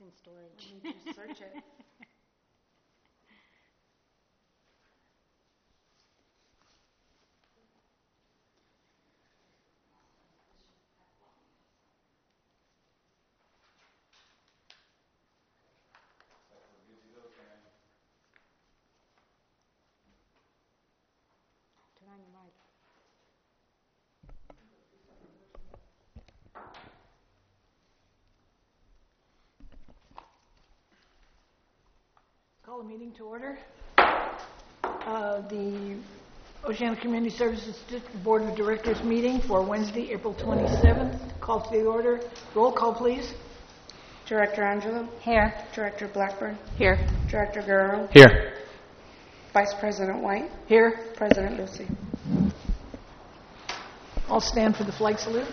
in storage. Let me just search it. Turn on your mic. Call the meeting to order. The Oceana Community Services Board of Directors meeting for Wednesday, April 27th. Call to the order. Roll call, please. Director Angelo? Here. Director Blackburn? Here. Director Guerrero? Here. Vice President White? Here. President Lucy? I'll stand for the flag salute.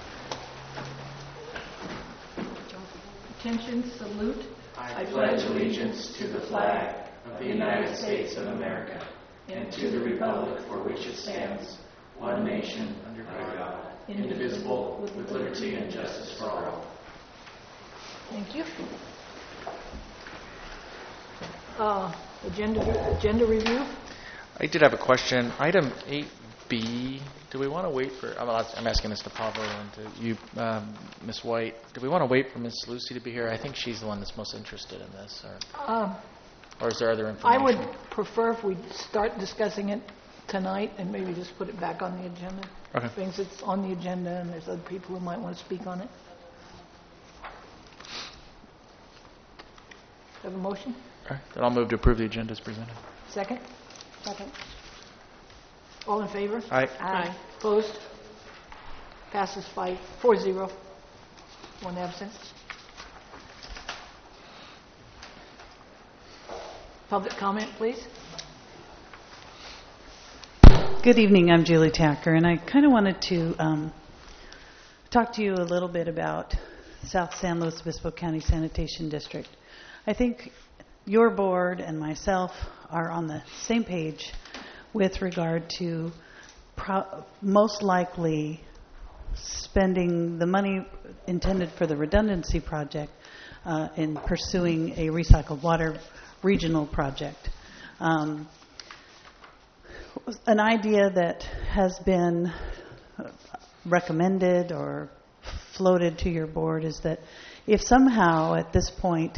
Attention, salute. I pledge allegiance to the flag of the United States of America and to the republic for which it stands, one nation, under God, indivisible, with liberty and justice for all. Thank you. Agenda review. I did have a question. Item 8B, do we want to wait for, I'm asking this to Pavel and to you, Ms. White, do we want to wait for Ms. Lucy to be here? I think she's the one that's most interested in this. Or is there other information? I would prefer if we start discussing it tonight and maybe just put it back on the agenda. Okay. Things that's on the agenda and there's other people who might want to speak on it. Have a motion? Okay. Then I'll move to approve the agenda as presented. Second? Second. All in favor? Aye. Aye. Opposed? Passes 4-0. One absent. Public comment, please. Good evening. I'm Julie Tacker, and I kind of wanted to talk to you a little bit about South San Luis Obispo County Sanitation District. I think your board and myself are on the same page with regard to most likely spending the money intended for the redundancy project in pursuing a recycled water regional project. An idea that has been recommended or floated to your board is that if somehow at this point,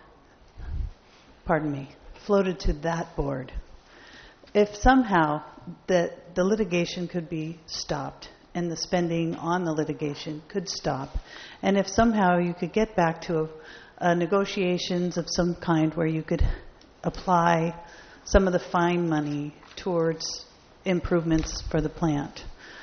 floated to that board, if somehow that the litigation could be stopped and the spending on the litigation could stop, and if somehow you could get back to negotiations of some kind where you could apply some of the fine money towards improvements for the plant,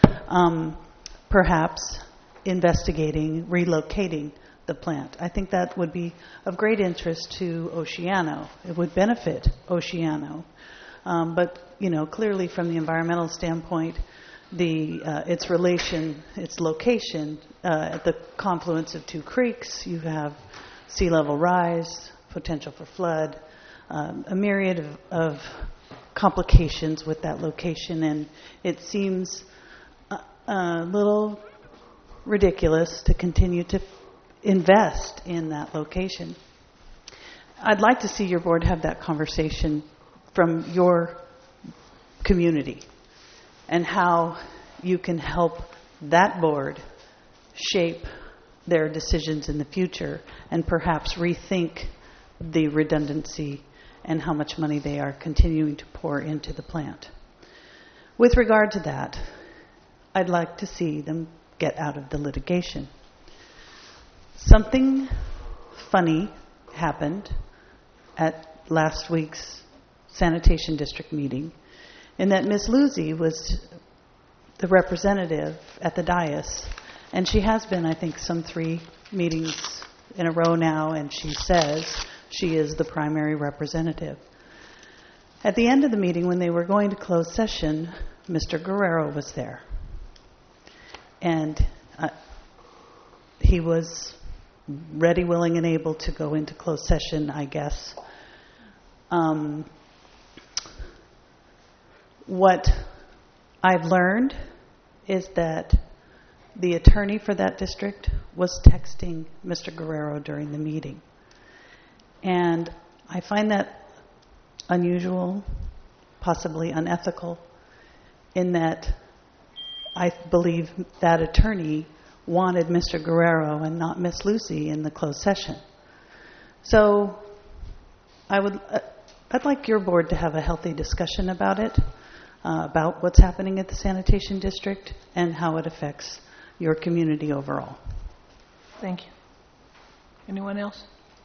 perhaps investigating relocating the plant. I think that would be of great interest to Oceano. It would benefit Oceano. But, clearly from the environmental standpoint, its location at the confluence of two creeks, you have sea level rise, potential for flood, a myriad of complications with that location, and it seems a little ridiculous to continue to invest in that location. I'd like to see your board have that conversation from your community and how you can help that board shape their decisions in the future and perhaps rethink the redundancy and how much money they are continuing to pour into the plant. With regard to that, I'd like to see them get out of the litigation. Something funny happened at last week's sanitation district meeting in that Ms. Lucy was the representative at the dais, and she has been, I think, some 3 meetings in a row now, and she says she is the primary representative. At the end of the meeting, when they were going to close session, Mr. Guerrero was there. And he was ready, willing, and able to go into closed session, I guess. What I've learned is that the attorney for that district was texting Mr. Guerrero during the meeting. And I find that unusual, possibly unethical, in that I believe that attorney wanted Mr. Guerrero and not Miss Lucy in the closed session. So I'd like your board to have a healthy discussion about it, about what's happening at the sanitation district and how it affects your community overall. Thank you. Anyone else?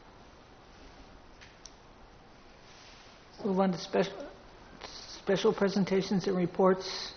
Move on to special presentations and reports.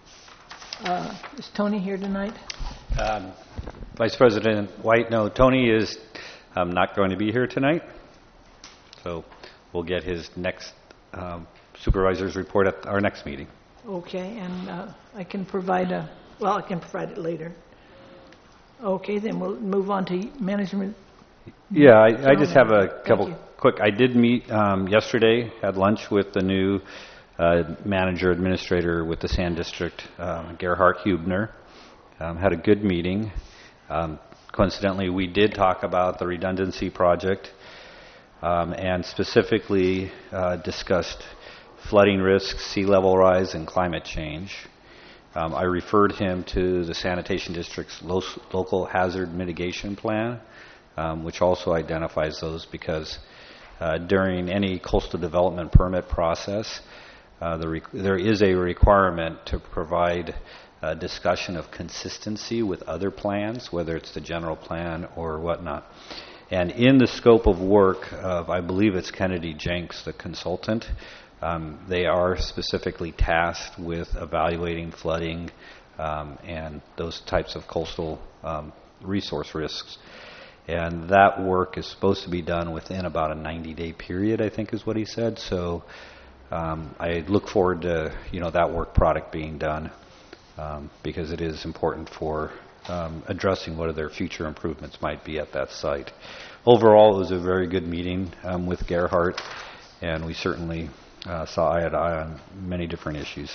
Is Tony here tonight? Vice President White, no, Tony is not going to be here tonight. So we'll get his next supervisor's report at our next meeting. Okay, and I can provide I can provide it later. Okay, then we'll move on to management. Yeah, I just have a couple Thank you. quick. I did meet yesterday, had lunch with the new manager administrator with the Sand District, Gerhard Hubner. Had a good meeting. Coincidentally, we did talk about the redundancy project and specifically discussed flooding risks, sea level rise, and climate change. I referred him to the Sanitation District's local hazard mitigation plan, which also identifies those because during any coastal development permit process, there is a requirement to provide a discussion of consistency with other plans, whether it's the general plan or whatnot. And in the scope of work of, I believe it's Kennedy Jenks, the consultant, they are specifically tasked with evaluating flooding and those types of coastal resource risks. And that work is supposed to be done within about a 90-day period, I think is what he said. So I look forward to that work product being done because it is important for addressing what their future improvements might be at that site. Overall, it was a very good meeting with Gerhard, and we certainly saw eye to eye on many different issues.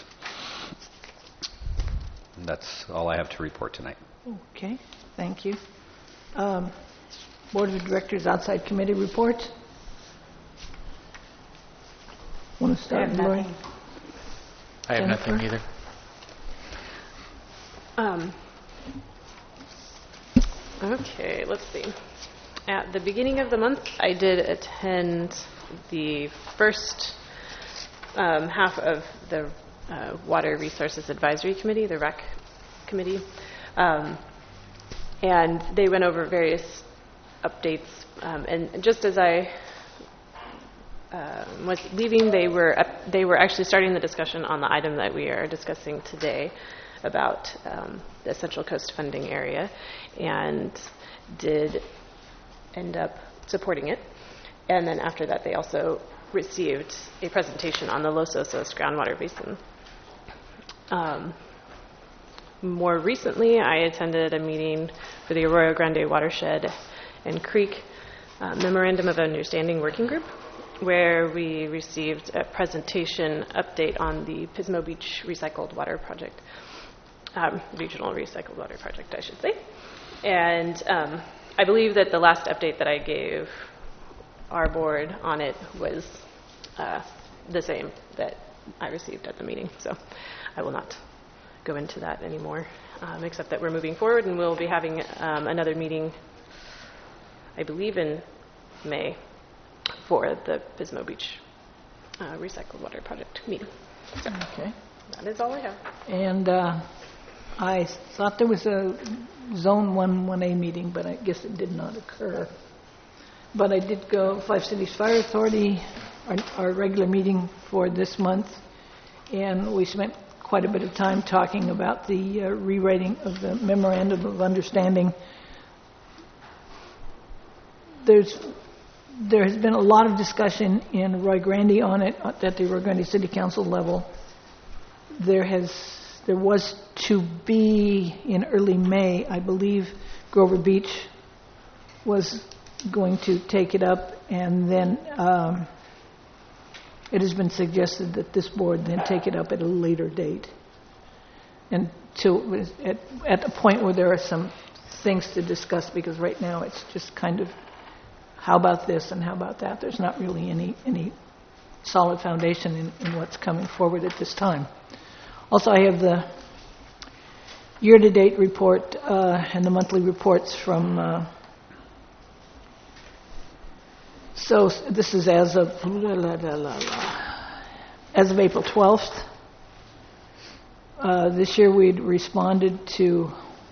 And that's all I have to report tonight. Okay, thank you. Board of Directors outside committee reports. Want to start, Lori? I have nothing Jennifer? either. Okay, let's see. At the beginning of the month, I did attend the first half of the Water Resources Advisory Committee, the REC committee, and they went over various updates. And just as I was leaving, they were actually starting the discussion on the item that we are discussing today about the Central Coast funding area, and did end up supporting it. And then after that, they also received a presentation on the Los Osos groundwater basin. More recently, I attended a meeting for the Arroyo Grande Watershed and Creek Memorandum of Understanding Working Group, where we received a presentation update on the Pismo Beach Recycled Water Project, Regional Recycled Water Project, I should say. And I believe that the last update that I gave our board on it was the same that I received at the meeting. So I will not go into that anymore, except that we're moving forward and we'll be having another meeting, I believe in May, for the Pismo Beach Recycled Water Project meeting. So Okay. that is all I have. And I thought there was a Zone 1-1A meeting, but I guess it did not occur. But I did go, Five Cities Fire Authority, our regular meeting for this month, and we spent quite a bit of time talking about the rewriting of the Memorandum of Understanding. There has been a lot of discussion in Arroyo Grande on it at the Arroyo Grande City Council level. There was to be in early May, I believe, Grover Beach was going to take it up, and then it has been suggested that this board then take it up at a later date, until at the point where there are some things to discuss, because right now it's just kind of how about this and how about that. There's not really any solid foundation in what's coming forward at this time. Also, I have the year-to-date report and the monthly reports from. So this is as of April 12th. This year we'd responded to.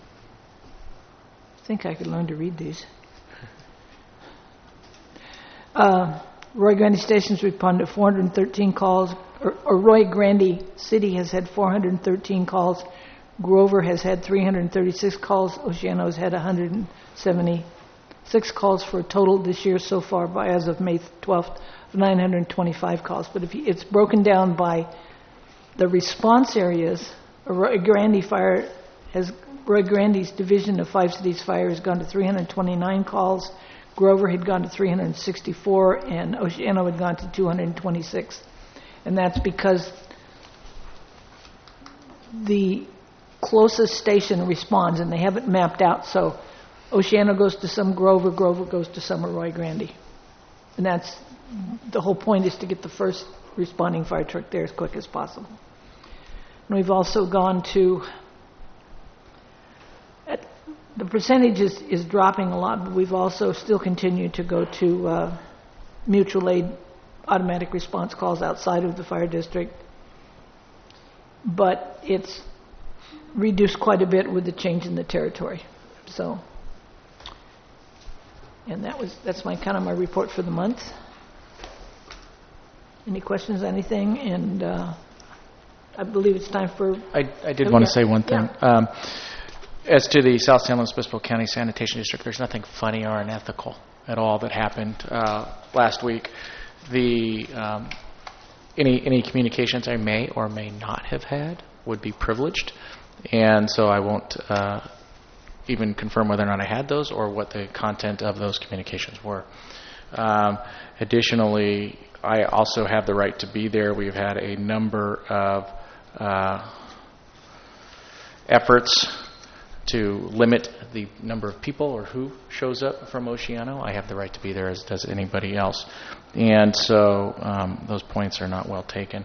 I think I could learn to read these. Roy Grande Stations responded to 413 calls, or Roy Grande City has had 413 calls. Grover has had 336 calls. Oceano has had 176 calls for a total this year so far, by as of May 12th, of 925 calls. But if it's broken down by the response areas, Roy Grande's division of Five Cities Fire has gone to 329 calls. Grover had gone to 364, and Oceano had gone to 226. And that's because the closest station responds, and they have it mapped out. So Oceano goes to some Grover, Grover goes to some Roy Grande. And that's the whole point, is to get the first responding fire truck there as quick as possible. And we've also gone to, the percentage is dropping a lot, but we've also still continued to go to mutual aid automatic response calls outside of the fire district. But it's reduced quite a bit with the change in the territory. So, and that's my kind of my report for the month. Any questions, anything? And I believe it's time for... I did want to say one thing. Yeah. As to the South San Luis Obispo County Sanitation District, there's nothing funny or unethical at all that happened last week. The any communications I may or may not have had would be privileged, and so I won't even confirm whether or not I had those or what the content of those communications were. Additionally, I also have the right to be there. We've had a number of efforts to limit the number of people or who shows up from Oceano. I have the right to be there, as does anybody else. And so those points are not well taken.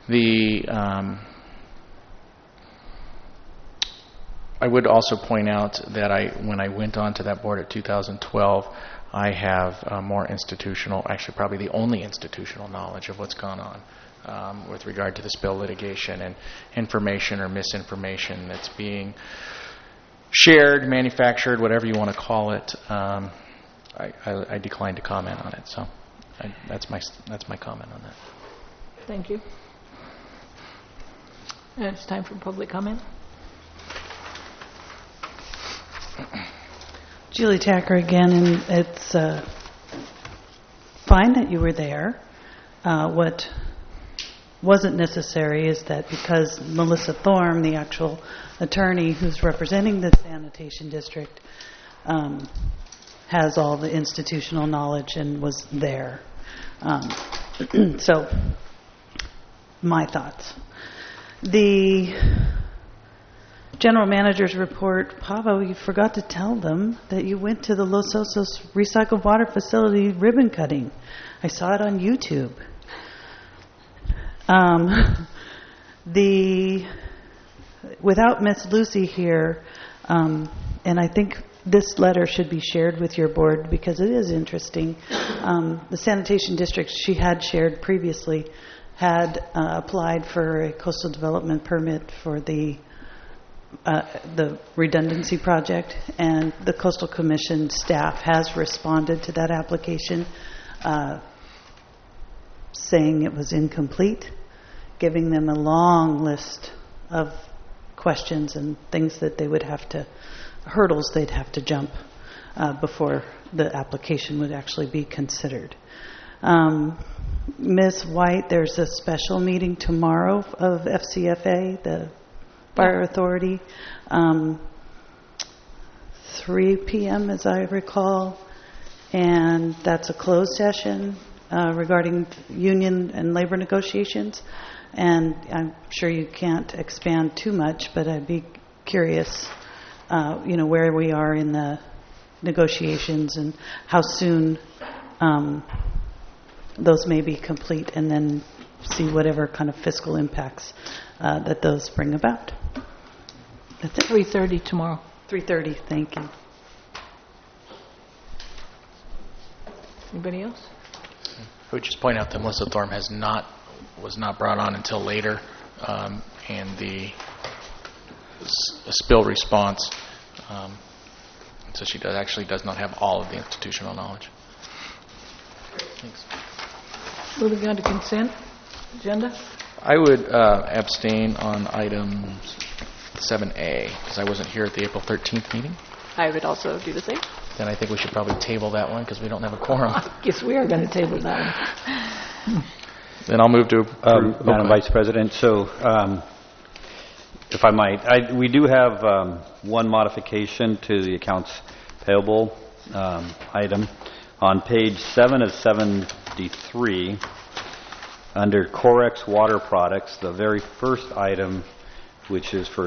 I would also point out that when I went on to that board at 2012, I have more institutional, actually probably the only institutional knowledge of what's gone on with regard to the spill litigation and information or misinformation that's being shared, manufactured, whatever you want to call it. I decline to comment on it. So that's my comment on that. Thank you. And it's time for public comment. Julie Tacker again, and it's fine that you were there. What wasn't necessary is that because Melissa Thorne, the actual attorney who's representing the sanitation district, has all the institutional knowledge and was there. So, my thoughts. The general manager's report, Pavo, you forgot to tell them that you went to the Los Osos recycled water facility ribbon cutting. I saw it on YouTube. Without Miss Lucy here, and I think this letter should be shared with your board because it is interesting. The sanitation district she had shared previously had applied for a coastal development permit for the redundancy project, and the Coastal Commission staff has responded to that application, saying it was incomplete, giving them a long list of questions and things that they would have to, hurdles they'd have to jump before the application would actually be considered. Ms. White, there's a special meeting tomorrow of FCFA, the Fire Authority, 3 p.m. as I recall, and that's a closed session regarding union and labor negotiations. And I'm sure you can't expand too much, but I'd be curious, where we are in the negotiations and how soon those may be complete, and then see whatever kind of fiscal impacts that those bring about. That's it. 3:30 tomorrow. 3:30, thank you. Anybody else? I would just point out that Melissa Thorne was not brought on until later, and the spill response, so she actually does not have all of the institutional knowledge. Thanks. Moving on to consent agenda. I would abstain on item 7A because I wasn't here at the April 13th meeting. I would also do the same. Then I think we should probably table that one because we don't have a quorum. Guess we are going to table that one. Then I'll move to Madam Vice President, so if I might, we do have one modification to the accounts payable item. On page 7 of 73, under Corex Water Products, the very first item, which is for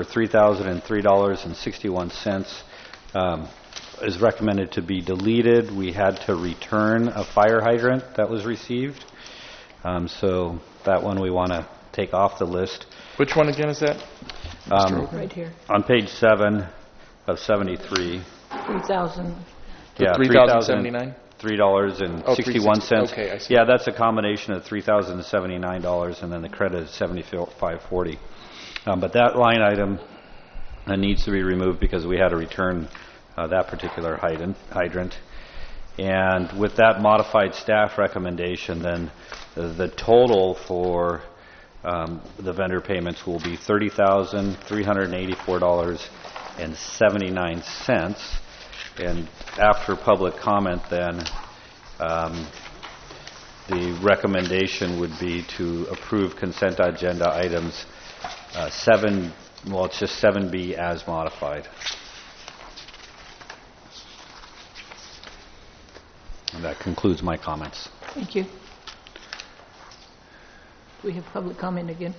$3,003.61, is recommended to be deleted. We had to return a fire hydrant that was received. So that one we want to take off the list. Which one again is that? Right here. On page 7 of 73. 3,000. Yeah, $3,079? $3.61. Okay, I see. Yeah, that's a combination of $3,079 and then the credit is $75.40. But that line item needs to be removed because we had to return that particular hydrant. And with that modified staff recommendation, then the total for the vendor payments will be $30,384.79. And after public comment, then the recommendation would be to approve consent agenda items 7. Well, it's just 7B as modified. And that concludes my comments. Thank you. Do we have public comment again?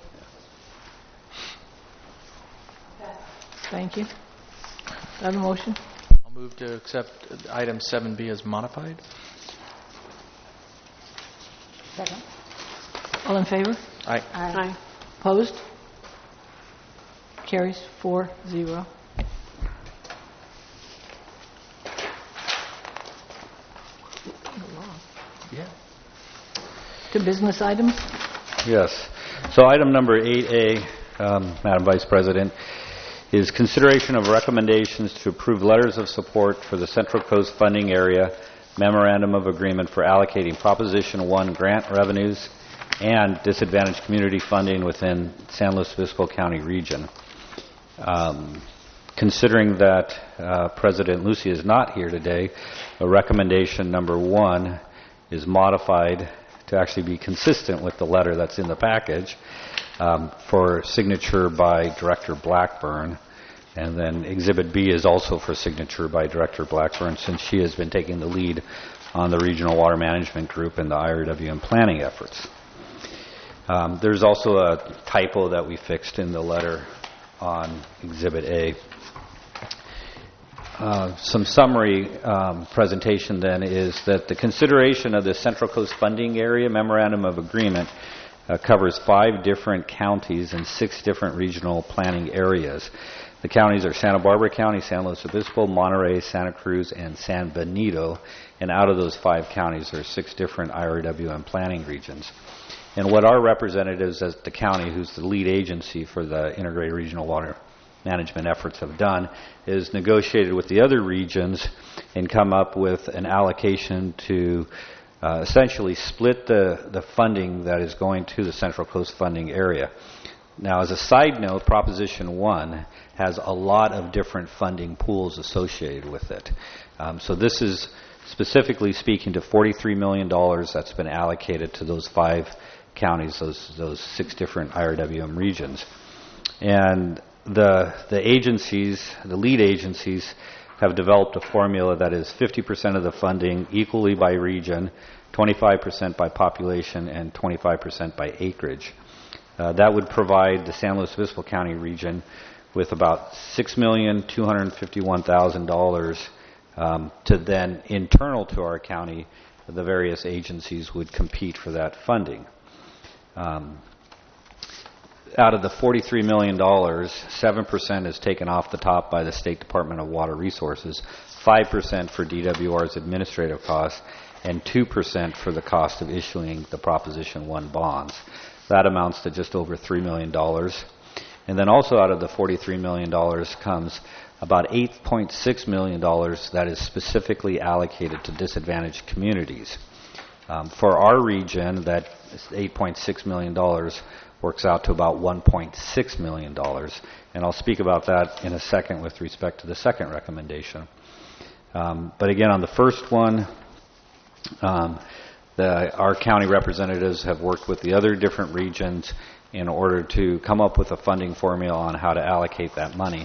Thank you. Do I have a motion? I'll move to accept item 7B as modified. Second. All in favor? Aye. Aye. Opposed? Carries 4-0. Yeah. To business items? Yes. So item number 8A, Madam Vice President, is consideration of recommendations to approve letters of support for the Central Coast Funding Area Memorandum of Agreement for allocating Proposition 1 grant revenues and disadvantaged community funding within San Luis Obispo County region. Considering that President Lucy is not here today, recommendation number 1 is modified to actually be consistent with the letter that's in the package for signature by Director Blackburn. And then Exhibit B is also for signature by Director Blackburn, since she has been taking the lead on the Regional Water Management Group and the IRWM planning efforts. There's also a typo that we fixed in the letter on Exhibit A. Some summary presentation then is that the consideration of the Central Coast Funding Area Memorandum of Agreement covers 5 different counties and 6 different regional planning areas. The counties are Santa Barbara County, San Luis Obispo, Monterey, Santa Cruz, and San Benito. And out of those 5 counties, there are 6 different IRWM planning regions. And what our representatives at the county, who's the lead agency for the Integrated Regional Water Management efforts, have done is negotiated with the other regions and come up with an allocation to essentially split the funding that is going to the Central Coast Funding Area. Now, as a side note, Proposition 1 has a lot of different funding pools associated with it. So this is specifically speaking to $43 million that's been allocated to those 5 counties, those 6 different IRWM regions. And the agencies, the lead agencies, have developed a formula that is 50% of the funding equally by region, 25% by population, and 25% by acreage. That would provide the San Luis Obispo County region with about $6,251,000 to then internal to our county the various agencies would compete for that funding. Out of the $43 million, 7% is taken off the top by the State Department of Water Resources, 5% for DWR's administrative costs, and 2% for the cost of issuing the Proposition 1 bonds. That amounts to just over $3 million. And then also out of the $43 million comes about $8.6 million that is specifically allocated to disadvantaged communities. For our region, that $8.6 million works out to about $1.6 million. And I'll speak about that in a second with respect to the second recommendation. But again, on the first one, our county representatives have worked with the other different regions in order to come up with a funding formula on how to allocate that money.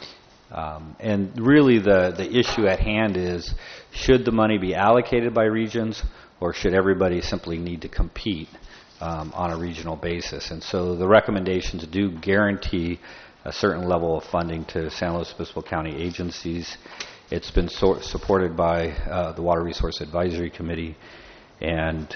And really the issue at hand is, should the money be allocated by regions, or should everybody simply need to compete on a regional basis? And so the recommendations do guarantee a certain level of funding to San Luis Obispo County agencies. It's been supported by the Water Resource Advisory Committee, and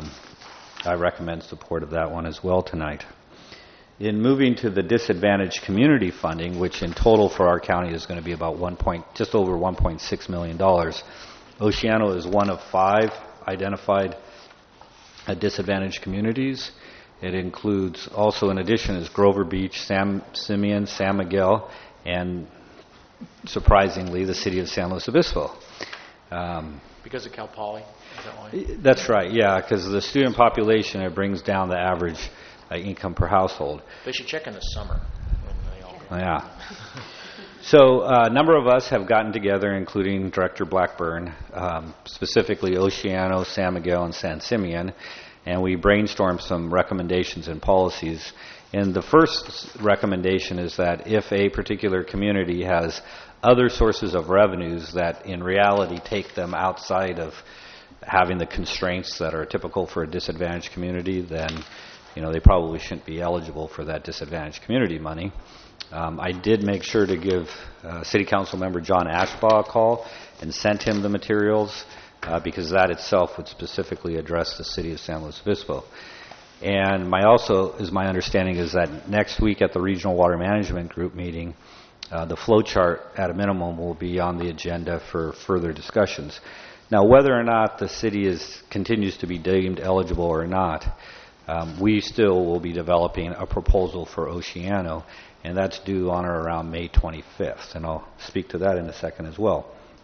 I recommend support of that one as well tonight. In moving to the disadvantaged community funding, which in total for our county is going to be about just over $1.6 million, Oceano is one of 5 identified disadvantaged communities. It includes also, in addition, is Grover Beach, San Simeon, San Miguel, and surprisingly, the city of San Luis Obispo. Because of Cal Poly? Is that why? That's right, yeah, because of the student population, it brings down the average income per household. They should check in the summer when they all go. Yeah. So a number of us have gotten together, including Director Blackburn, specifically Oceano, San Miguel, and San Simeon, and we brainstormed some recommendations and policies. And the first recommendation is that if a particular community has other sources of revenues that in reality take them outside of having the constraints that are typical for a disadvantaged community, then they probably shouldn't be eligible for that disadvantaged community money. I did make sure to give City Council member John Ashbaugh a call and sent him the materials because that itself would specifically address the city of San Luis Obispo. And my understanding is that next week at the Regional Water Management Group meeting, the flow chart at a minimum will be on the agenda for further discussions. Now, whether or not the city continues to be deemed eligible or not, we still will be developing a proposal for Oceano, and that's due on or around May 25th, and I'll speak to that in a second as well.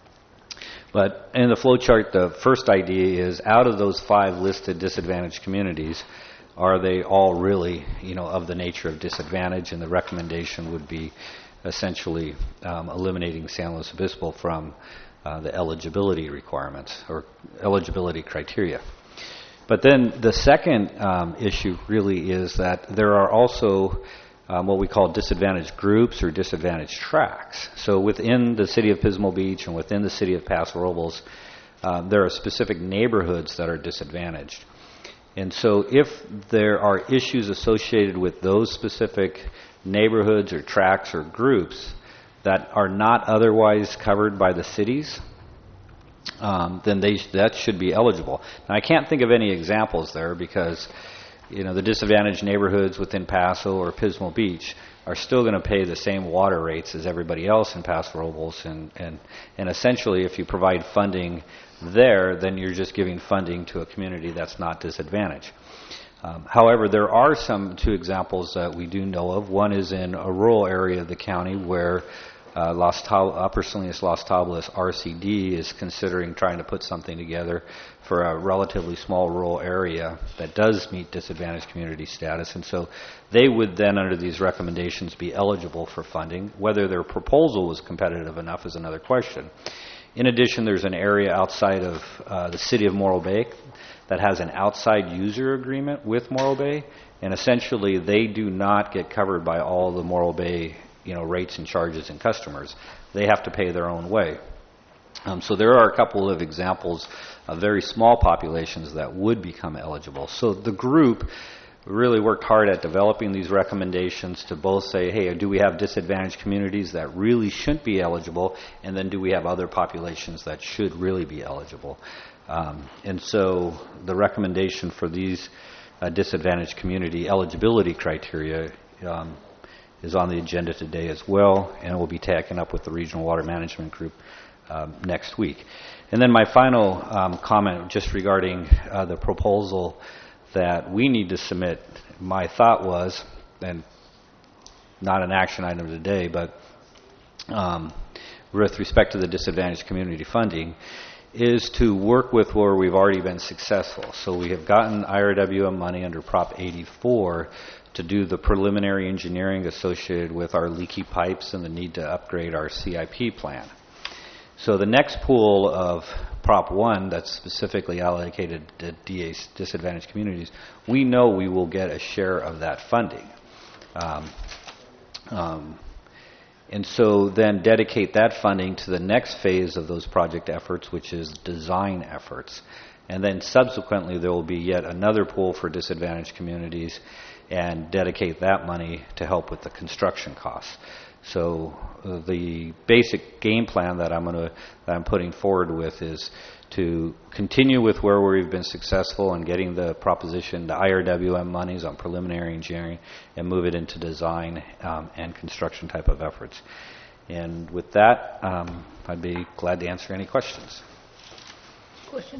But in the flow chart, the first idea is, out of those 5 listed disadvantaged communities, are they all really, of the nature of disadvantage? And the recommendation would be essentially eliminating San Luis Obispo from the eligibility requirements or eligibility criteria. But then the second issue really is that there are also what we call disadvantaged groups or disadvantaged tracts. So within the city of Pismo Beach and within the city of Paso Robles, there are specific neighborhoods that are disadvantaged. And so if there are issues associated with those specific neighborhoods or tracts or groups that are not otherwise covered by the cities, then that should be eligible. Now, I can't think of any examples there because the disadvantaged neighborhoods within Paso or Pismo Beach are still going to pay the same water rates as everybody else in Paso Robles, and essentially if you provide funding there, then you're just giving funding to a community that's not disadvantaged. However, there are 2 examples that we do know of. One is in a rural area of the county where Upper Salinas Las Tablas RCD is considering trying to put something together for a relatively small rural area that does meet disadvantaged community status. And so they would then, under these recommendations, be eligible for funding. Whether their proposal was competitive enough is another question. In addition, there's an area outside of the city of Morro Bay that has an outside user agreement with Morro Bay, and essentially they do not get covered by all the Morro Bay rates and charges and customers. They have to pay their own way. So there are a couple of examples of very small populations that would become eligible. So the group really worked hard at developing these recommendations to both say, hey, do we have disadvantaged communities that really shouldn't be eligible, and then do we have other populations that should really be eligible? And so the recommendation for these disadvantaged community eligibility criteria is on the agenda today as well, and will be taken up with the Regional Water Management Group next week. And then my final comment just regarding the proposal that we need to submit, my thought was, and not an action item today, but with respect to the disadvantaged community funding, is to work with where we've already been successful. So we have gotten IRWM money under Prop 84 to do the preliminary engineering associated with our leaky pipes and the need to upgrade our CIP plan. So the next pool of Prop 1 that's specifically allocated to disadvantaged communities, we know we will get a share of that funding. And so then dedicate that funding to the next phase of those project efforts, which is design efforts. And then subsequently there will be yet another pool for disadvantaged communities and dedicate that money to help with the construction costs. So the basic game plan that I'm putting forward with is to continue with where we've been successful in getting the proposition, the IRWM monies on preliminary engineering, and move it into design and construction type of efforts. And with that, I'd be glad to answer any questions. Questions?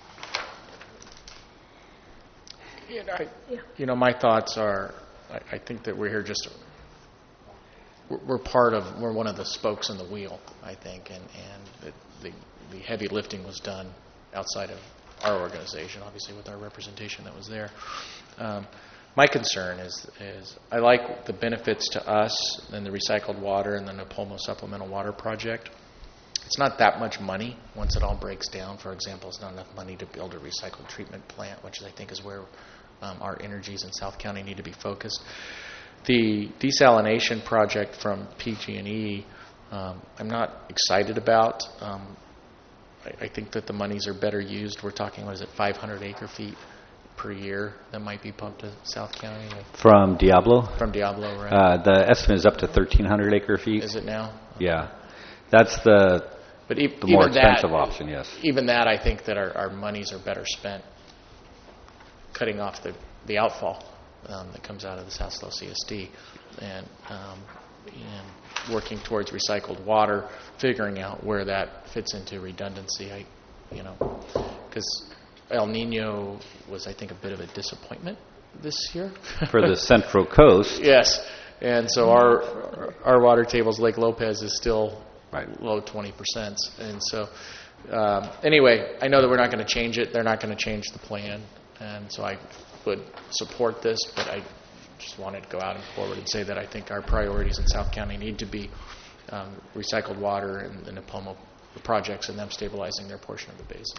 My thoughts are, I think that we're here just, we're one of the spokes in the wheel, I think, and the heavy lifting was done outside of our organization, obviously with our representation that was there. My concern is I like the benefits to us and the recycled water and the Napomo Supplemental Water Project. It's not that much money once it all breaks down. For example, it's not enough money to build a recycled treatment plant, which I think is where our energies in South County need to be focused. The desalination project from PG&E, I'm not excited about. I think that the monies are better used. We're talking, 500 acre-feet per year that might be pumped to South County? From Diablo? From Diablo, right. The estimate is up to 1,300 acre-feet. Is it now? Yeah. That's the more expensive option, yes. Even that, I think that our monies are better spent cutting off the outfall that comes out of the South Slow CSD and working towards recycled water, figuring out where that fits into redundancy. Because El Nino was, I think, a bit of a disappointment this year. For the Central Coast. Yes. And so our water tables, Lake Lopez, is still low 20%. And so anyway, I know that we're not going to change it. They're not going to change the plan. And so I would support this, but I just wanted to go out and forward and say that I think our priorities in South County need to be recycled water and the Napomo projects and them stabilizing their portion of the basin.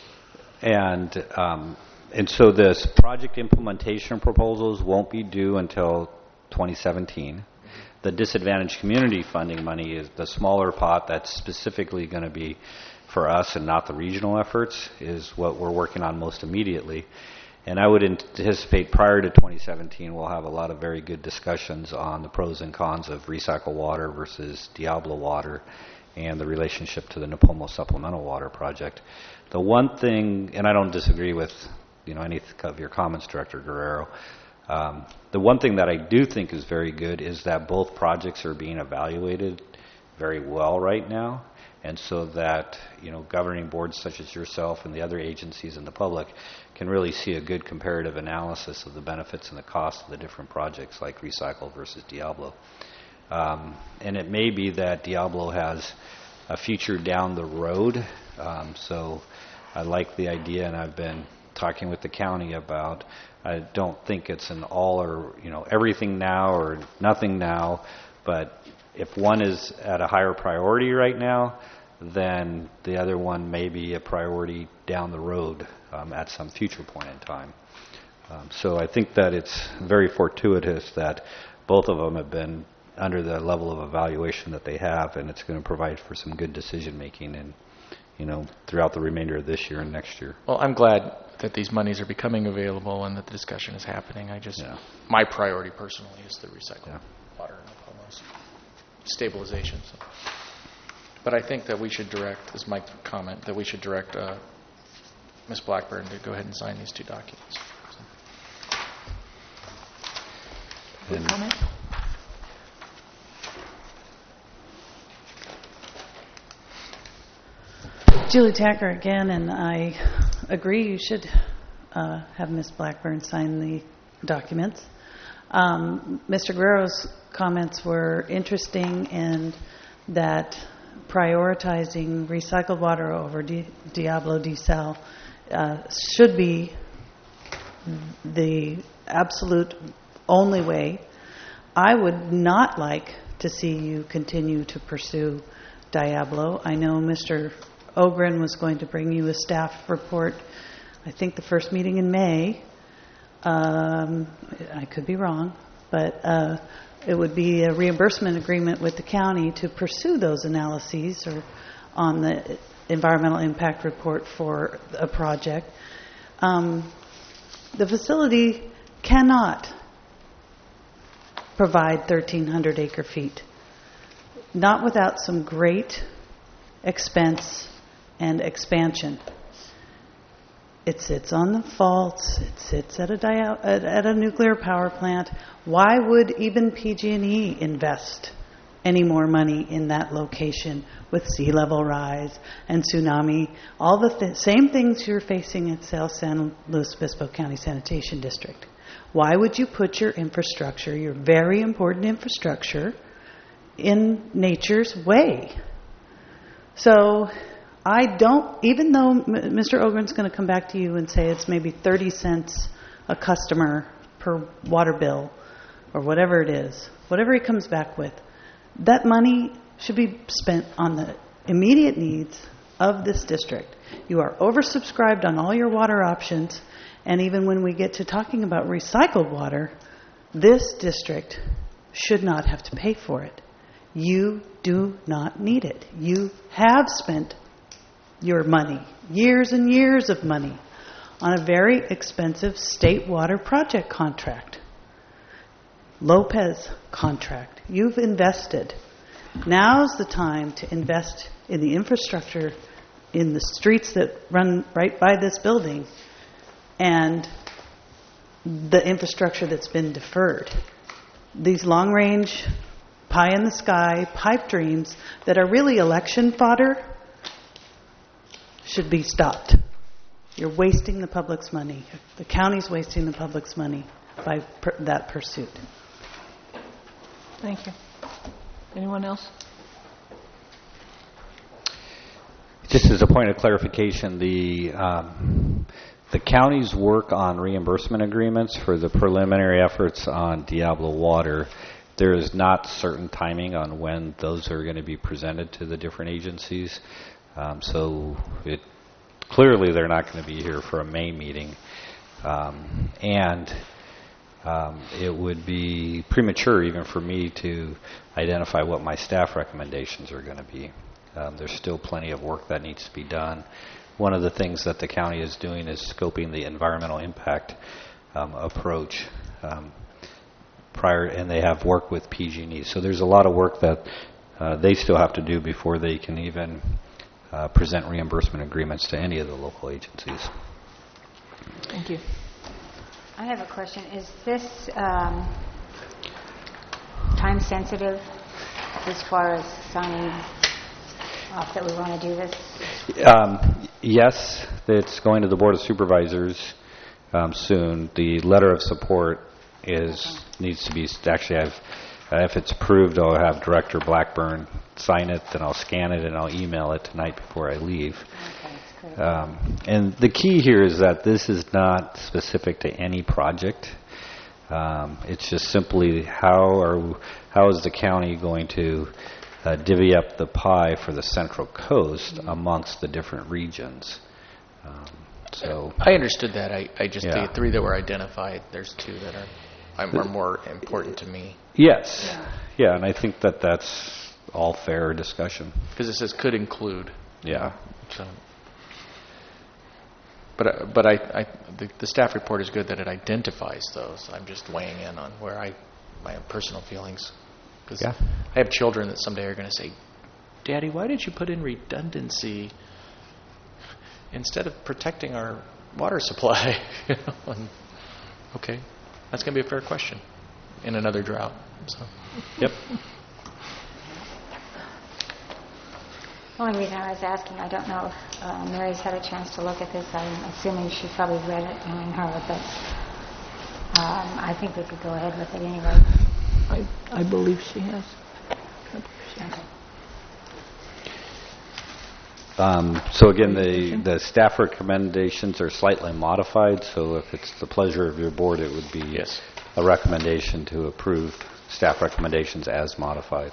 So. And so this project implementation proposals won't be due until 2017. The disadvantaged community funding money is the smaller pot that's specifically going to be for us and not the regional efforts, is what we're working on most immediately. And I would anticipate prior to 2017 we'll have a lot of very good discussions on the pros and cons of recycled water versus Diablo water and the relationship to the Napomo Supplemental Water Project. The one thing, and I don't disagree with any of your comments, Director Guerrero, the one thing that I do think is very good is that both projects are being evaluated very well right now, and so that governing boards such as yourself and the other agencies and the public can really see a good comparative analysis of the benefits and the costs of the different projects like Recycle versus Diablo. And it may be that Diablo has a future down the road, so I like the idea, and I've been talking with the county about, I don't think it's an all or everything now or nothing now, but if one is at a higher priority right now, then the other one may be a priority down the road at some future point in time. So I think that it's very fortuitous that both of them have been under the level of evaluation that they have, and it's going to provide for some good decision making and throughout the remainder of this year and next year. Well, I'm glad that these monies are becoming available and that the discussion is happening. My priority personally is the recycled water and almost stabilization. So. But I think that we should direct, as my comment, that we should direct Ms. Blackburn to go ahead and sign these two documents. And Comment? Julie Tacker again, and I agree you should have Ms. Blackburn sign the documents. Mr. Guerrero's comments were interesting in that prioritizing recycled water over Diablo desal should be the absolute only way. I would not like to see you continue to pursue Diablo. I know Mr. Ogren was going to bring you a staff report, I think the first meeting in May. I could be wrong, but it would be a reimbursement agreement with the county to pursue those analyses or on the environmental impact report for a project. The facility cannot provide 1,300 acre feet, not without some great expense and expansion. It sits on the faults. It sits at a nuclear power plant. Why would even PG&E invest any more money in that location with sea level rise and tsunami? All the same things you're facing at South San Luis Obispo County Sanitation District. Why would you put your infrastructure, your very important infrastructure, in nature's way? So I don't, even though Mr. Ogren's going to come back to you and say it's maybe 30 cents a customer per water bill or whatever it is, whatever he comes back with, that money should be spent on the immediate needs of this district. You are oversubscribed on all your water options, and even when we get to talking about recycled water, this district should not have to pay for it. You do not need it. You have spent your money, years and years of money, on a very expensive state water project contract. Lopez contract. You've invested. Now's the time to invest in the infrastructure, in the streets that run right by this building, and the infrastructure that's been deferred. These long-range, pie-in-the-sky pipe dreams that are really election fodder should be stopped. You're wasting the public's money. The county's wasting the public's money by that pursuit. Thank you. Anyone else? just as a point of clarification, the county's work on reimbursement agreements for the preliminary efforts on Diablo Water, there is not certain timing on when those are going to be presented to the different agencies. So clearly they're not going to be here for a May meeting. And it would be premature even for me to identify what my staff recommendations are going to be. There's still plenty of work that needs to be done. One of the things that the county is doing is scoping the environmental impact approach and they have worked with PG&E. So there's a lot of work that they still have to do before they can even present reimbursement agreements to any of the local agencies. Thank you. I have a question. Is this time sensitive as far as signing off that we want to do this? Yes, it's going to the Board of Supervisors soon. The letter of support needs to be, actually if it's approved, I'll have Director Blackburn sign it, then I'll scan it and I'll email it tonight before I leave. Okay, that's good. And the key here is that this is not specific to any project. It's just simply how is the county going to divvy up the pie for the Central Coast amongst the different regions. So I understood that. I just the three that were identified. There's two that are more important to me. Yes, and I think that's all fair discussion. Because it says could include. Yeah. So, but the staff report is good that it identifies those. I'm just weighing in on where my personal feelings. Because I have children that someday are going to say, "Daddy, why did you put in redundancy?" instead of protecting our water supply. Okay, that's going to be a fair question in another drought. So, yep. Only reason I was asking, I don't know if Mary's had a chance to look at this. I'm assuming she probably read it, knowing her, but I think we could go ahead with it anyway. I believe she has. So again, the staff recommendations are slightly modified, so if it's the pleasure of your board, it would be Yes. a recommendation to approve staff recommendations as modified.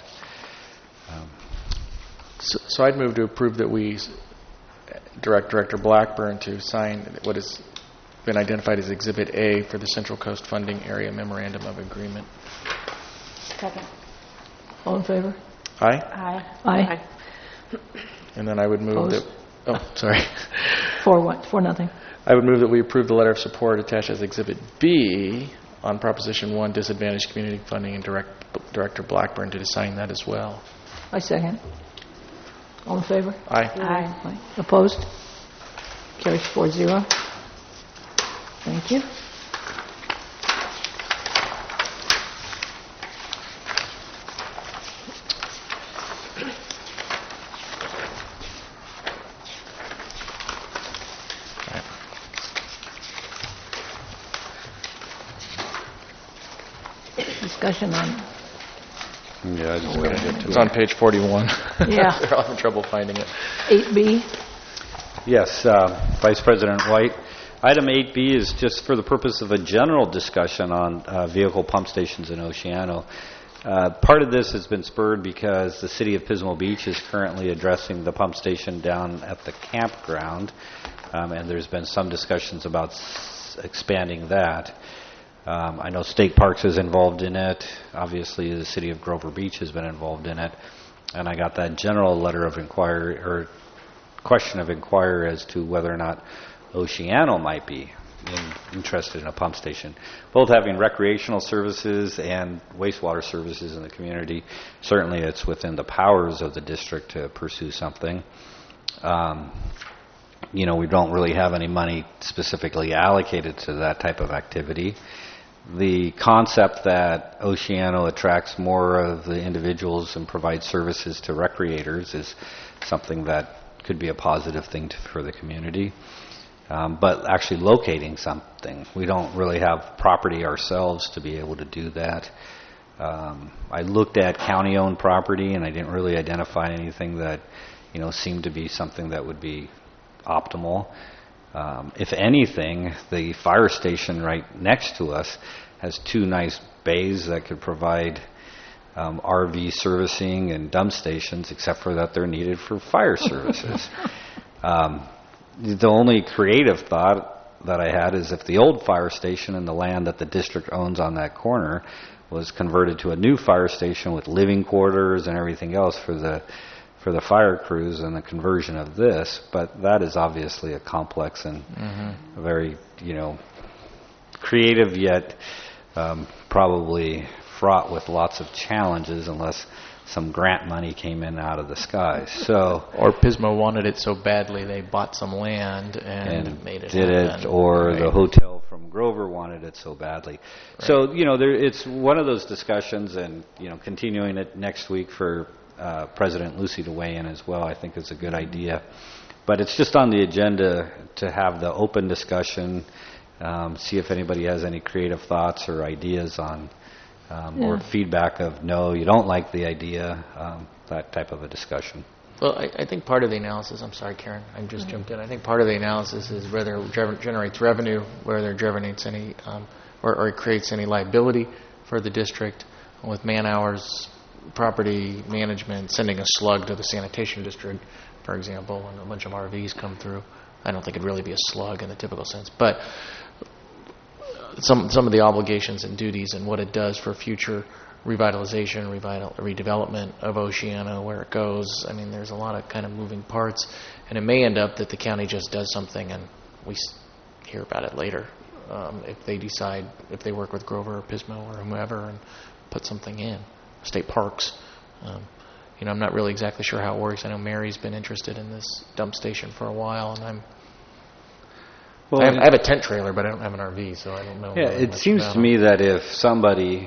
So I'd move to approve that we direct Director Blackburn to sign what has been identified as Exhibit A for the Central Coast Funding Area Memorandum of Agreement. Second. All in favor? Aye? Aye. Aye. And then I would move Opposed? that... Oh, sorry. For what? For nothing. I would move that we approve the letter of support attached as Exhibit B on Proposition 1, Disadvantaged Community Funding, and direct Director Blackburn to sign that as well. I second. All in favor? Aye. Aye. Aye. Opposed? Carries 4-0. Thank you. Discussion on, Yeah, I just got to get to It's it. on page 41. Yeah. They're all having trouble finding it. 8B. Yes, Vice President White. Item 8B is just for the purpose of a general discussion on vehicle pump stations in Oceano. Part of this has been spurred because the city of Pismo Beach is currently addressing the pump station down at the campground, and there's been some discussions about expanding that. I know State Parks is involved in it. Obviously, the city of Grover Beach has been involved in it. And I got that general letter of inquiry, or question of inquiry as to whether or not Oceano might be interested in a pump station. Both having recreational services and wastewater services in the community, certainly it's within the powers of the district to pursue something. We don't really have any money specifically allocated to that type of activity. The concept that Oceano attracts more of the individuals and provides services to recreators is something that could be a positive thing for the community. But actually locating something, we don't really have property ourselves to be able to do that. I looked at county-owned property, and I didn't really identify anything that seemed to be something that would be optimal. If anything, the fire station right next to us has 2 nice bays that could provide RV servicing and dump stations, except for that they're needed for fire services. The only creative thought that I had is if the old fire station and the land that the district owns on that corner was converted to a new fire station with living quarters and everything else for the fire crews and the conversion of this, but that is obviously a complex and a very, creative yet probably fraught with lots of challenges unless some grant money came in out of the sky. So, Or Pismo wanted it so badly they bought some land and made it did happen. it, or Right. the hotel from Grover wanted it so badly. Right. So, it's one of those discussions, and, continuing it next week for President Lucy to weigh in as well, I think is a good idea. But it's just on the agenda to have the open discussion, see if anybody has any creative thoughts or ideas on, or feedback of, no, you don't like the idea, that type of a discussion. Well, I think part of the analysis, I'm sorry, Karen, I just jumped in. I think part of the analysis is whether it generates revenue, whether it generates any, or it creates any liability for the district with man hours, property management, sending a slug to the sanitation district, for example, and a bunch of RVs come through. I don't think it'd really be a slug in the typical sense, but some of the obligations and duties and what it does for future revitalization, redevelopment of Oceano, where it goes. I mean, there's a lot of kind of moving parts, and it may end up that the county just does something and we hear about it later if they decide, if they work with Grover or Pismo or whomever and put something in. State Parks. I'm not really exactly sure how it works. I know Mary's been interested in this dump station for a while, and I'm Well, I have a tent trailer, but I don't have an RV, so I don't know. yeah, really it much seems about to me that if somebody,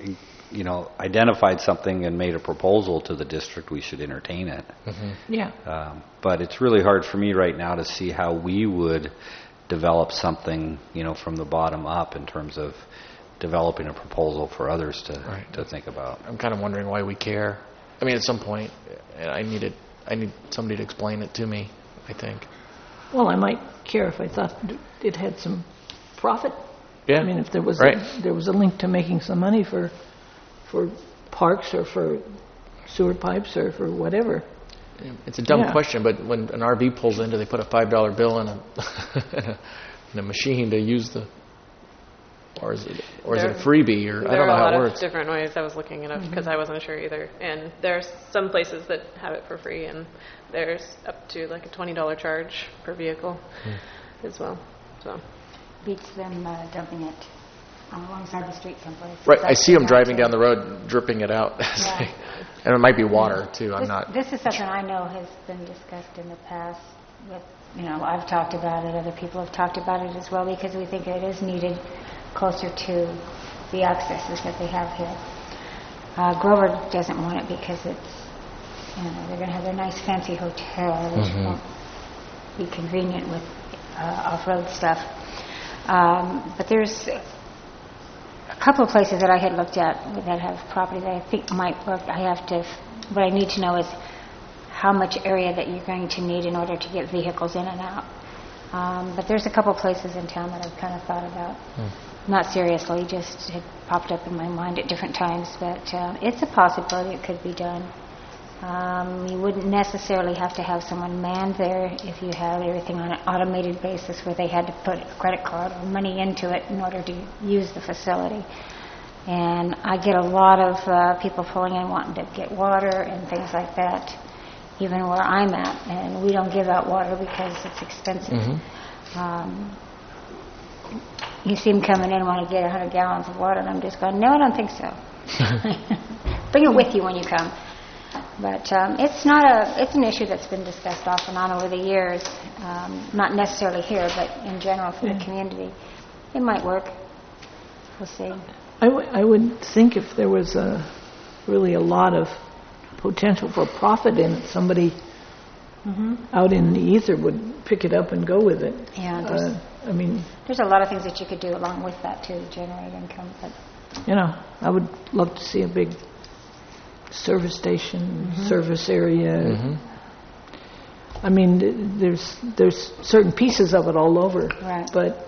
identified something and made a proposal to the district, we should entertain it. Yeah. But it's really hard for me right now to see how we would develop something, from the bottom up in terms of developing a proposal for others to think about. I'm kind of wondering why we care. I mean, at some point, I need somebody to explain it to me, I think. Well, I might care if I thought it had some profit. Yeah. I mean, if there was right. there was a link to making some money for parks or for sewer pipes or for whatever. It's a dumb question, but when an RV pulls in, do they put a $5 bill in a machine to use the, or is it a freebie, or I don't know how it works. There are a lot of different ways. I was looking it up because I wasn't sure either. And there's some places that have it for free, and there's up to like a $20 charge per vehicle as well. So Beats them dumping it alongside the street someplace. Right, I see them driving down the road, dripping it out. Yeah. And it might be water, too. This is something I know has been discussed in the past with, I've talked about it, other people have talked about it as well, because we think it is needed closer to the accesses that they have here. Grover doesn't want it because it's, they're going to have their nice fancy hotel, which won't be convenient with off-road stuff. But there's a couple of places that I had looked at that have property that I think might work. What I need to know is how much area that you're going to need in order to get vehicles in and out. But there's a couple of places in town that I've kind of thought about. Not seriously, just had popped up in my mind at different times. But it's a possibility it could be done. You wouldn't necessarily have to have someone manned there if you had everything on an automated basis where they had to put a credit card or money into it in order to use the facility. And I get a lot of people pulling in wanting to get water and things like that, even where I'm at. And we don't give out water because it's expensive. You see them coming in and want to get 100 gallons of water, and I'm just going, no, I don't think so. Bring it with you when you come. But it's an issue that's been discussed off and on over the years, not necessarily here, but in general for the community. It might work. We'll see. I would think if there was really a lot of potential for profit in it, somebody out in the ether would pick it up and go with it. Yeah, there's a lot of things that you could do along with that too to generate income. But I would love to see a big service station, service area. I mean, there's certain pieces of it all over. Right. But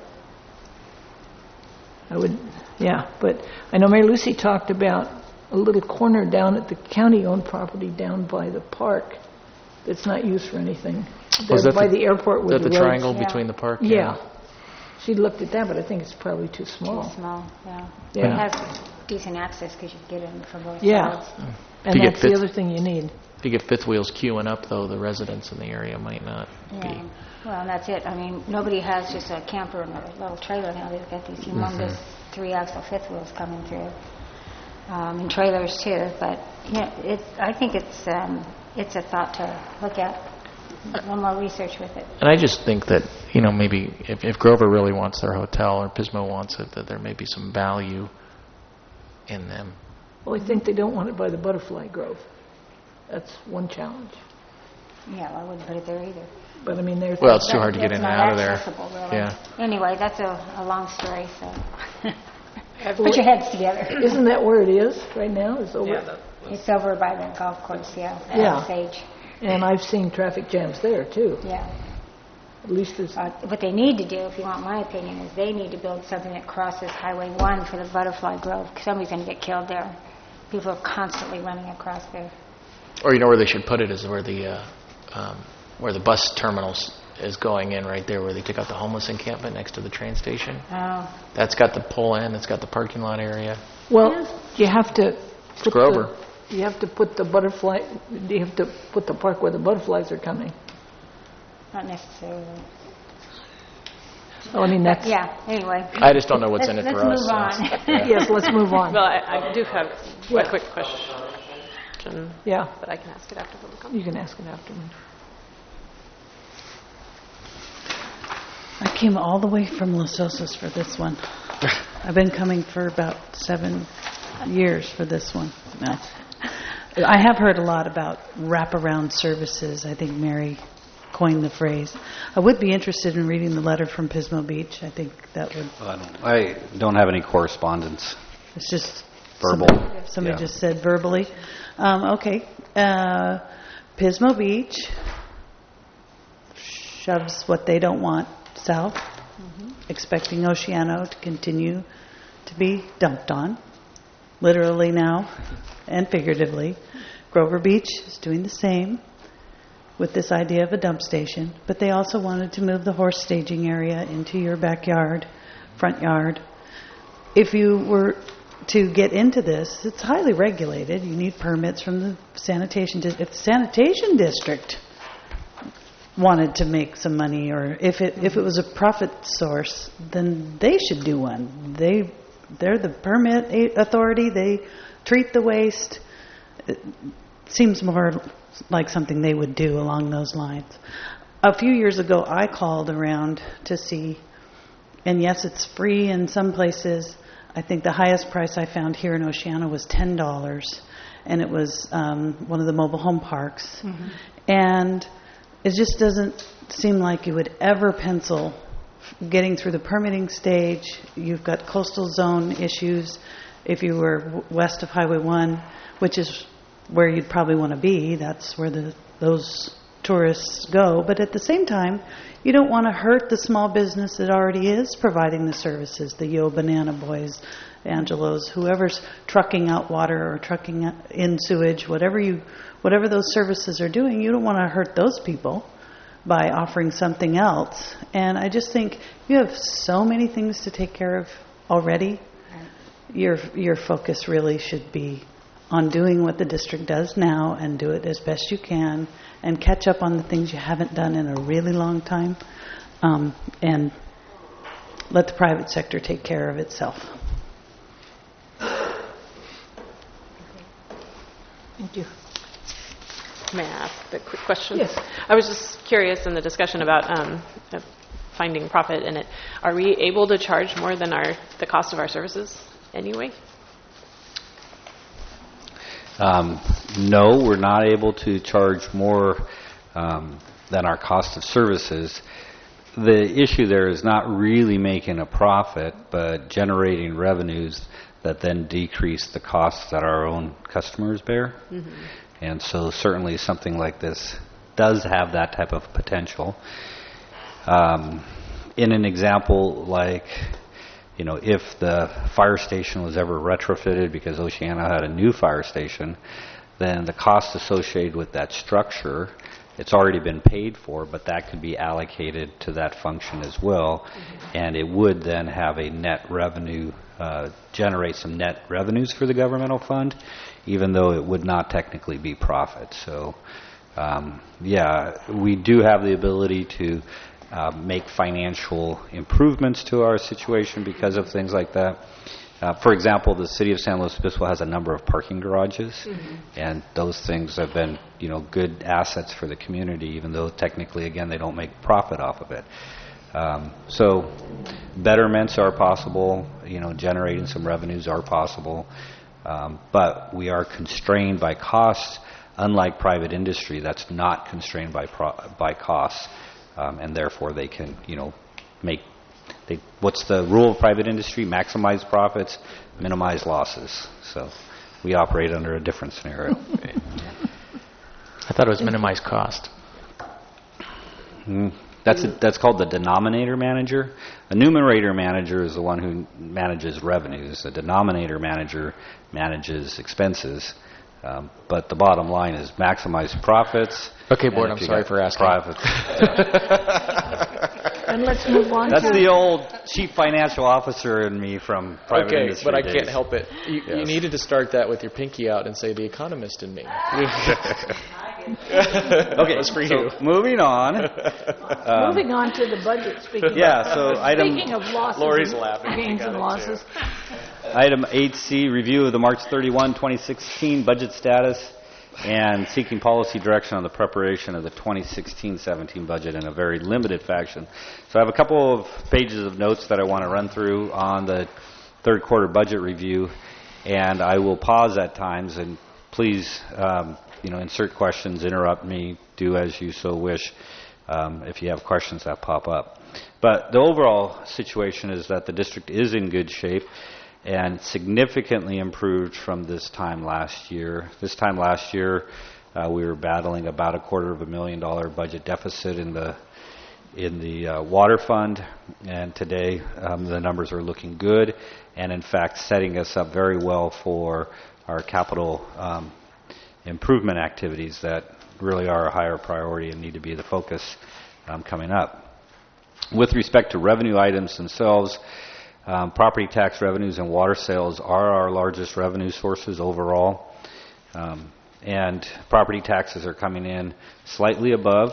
but I know Mary Lucy talked about a little corner down at the county-owned property down by the park that's not used for anything. By the airport with the roads. triangle between the park? Yeah. She looked at that, but I think it's probably too small. Too small, yeah. Yeah. It has decent access because you can get in from both Yeah. sides. And that's the other thing you need. If you get fifth wheels queuing up, though, the residents in the area might not be. Yeah. Well, and that's it. I mean, nobody has just a camper and a little trailer now. They've got these humongous 3-axle fifth wheels coming through, and trailers too. But I think it's a thought to look at. A little more research with it. And I just think that maybe if Grover really wants their hotel or Pismo wants it, that there may be some value in them. Well, I think they don't want it by the Butterfly Grove. That's one challenge. Yeah, well, I wouldn't put it there either. But I mean, there's it's too hard to get in and out of there. Accessible, really. Yeah. Anyway, that's a long story. So put your heads together. Isn't that where it is right now? It's over. yeah, It's over by the golf course. Yeah. Sage. And I've seen traffic jams there too. Yeah. At least there's. What they need to do, if you want my opinion, is they need to build something that crosses Highway 1 for the Butterfly Grove. Somebody's going to get killed there. People are constantly running across there. Or where they should put it is where the bus terminals is going in right there, where they took out the homeless encampment next to the train station. Oh. That's got the pull in. It's got the parking lot area. Well, you have to. It's Grover. You have to put the butterfly. You have to put the park where the butterflies are coming. Not necessarily. Oh, I mean that's. Yeah. Anyway. I just don't know what's in it for us. Let's move on. Yes, let's move on. well, I do have a quick question. Yeah. But I can ask it after public comment. You can ask it afterward. I came all the way from Los Osos for this one. I've been coming for about 7 years for this one. No. I have heard a lot about wraparound services. I think Mary coined the phrase. I would be interested in reading the letter from Pismo Beach. I think that would... I don't have any correspondence. It's just... Verbal. Somebody just said verbally. Okay. Pismo Beach shoves what they don't want south, expecting Oceano to continue to be dumped on, literally now and figuratively. Grover Beach is doing the same with this idea of a dump station, but they also wanted to move the horse staging area into your backyard, front yard. If you were to get into this, it's highly regulated. You need permits from the sanitation. If the sanitation district wanted to make some money, or if it was a profit source, then they should do one. They're the permit authority. They treat the waste. It seems more like something they would do along those lines. A few years ago, I called around to see, and yes, it's free in some places. I think the highest price I found here in Oceano was $10, and it was one of the mobile home parks. Mm-hmm. And it just doesn't seem like you would ever pencil getting through the permitting stage. You've got coastal zone issues. If you were west of Highway 1, which is where you'd probably want to be, that's where those tourists go. But at the same time, you don't want to hurt the small business that already is providing the services, the Yo Banana Boys, Angelo's, whoever's trucking out water or trucking in sewage, whatever those services are doing, you don't want to hurt those people by offering something else. And I just think you have so many things to take care of already. Your focus really should be on doing what the district does now and do it as best you can and catch up on the things you haven't done in a really long time, and let the private sector take care of itself. Thank you. May I ask a quick question? Yes. I was just curious in the discussion about finding profit in it. Are we able to charge more than the cost of our services anyway? No, we're not able to charge more than our cost of services. The issue there is not really making a profit, but generating revenues that then decrease the costs that our own customers bear. Mm-hmm. And so certainly something like this does have that type of potential. In an example like, if the fire station was ever retrofitted because Oceano had a new fire station, then the cost associated with that structure, it's already been paid for, but that could be allocated to that function as well. Mm-hmm. And it would then have a net revenue, generate some net revenues for the governmental fund, even though it would not technically be profit. So, we do have the ability to make financial improvements to our situation because of things like that. For example, the city of San Luis Obispo has a number of parking garages, mm-hmm. and those things have been, good assets for the community, even though technically, again, they don't make profit off of it. So betterments are possible, generating some revenues are possible, but we are constrained by costs, unlike private industry that's not constrained by costs. And therefore they can, what's the rule of private industry? Maximize profits, minimize losses. So we operate under a different scenario. I thought it was minimize cost. That's called the denominator manager. A numerator manager is the one who manages revenues. A denominator manager manages expenses. But the bottom line is maximize profits. Okay, board, I'm sorry for asking. Profits. And let's move on. That's the old chief financial officer in me from private industry but I days. can't help it. You needed to start that with your pinky out and say the economist in me. Okay, that's for you. Moving on. Moving on to the budget. Speaking of losses, Lori's laughing. Gains and losses. Item 8C, review of the March 31, 2016 budget status and seeking policy direction on the preparation of the 2016-17 budget in a very limited fashion. So I have a couple of pages of notes that I want to run through on the third quarter budget review, and I will pause at times, and please insert questions, interrupt me, do as you so wish if you have questions that pop up. But the overall situation is that the district is in good shape and significantly improved from this time last year. This time last year, we were battling about $250,000 budget deficit in the water fund, and today the numbers are looking good, and in fact setting us up very well for our capital improvement activities that really are a higher priority and need to be the focus coming up. With respect to revenue items themselves, property tax revenues and water sales are our largest revenue sources overall. And property taxes are coming in slightly above.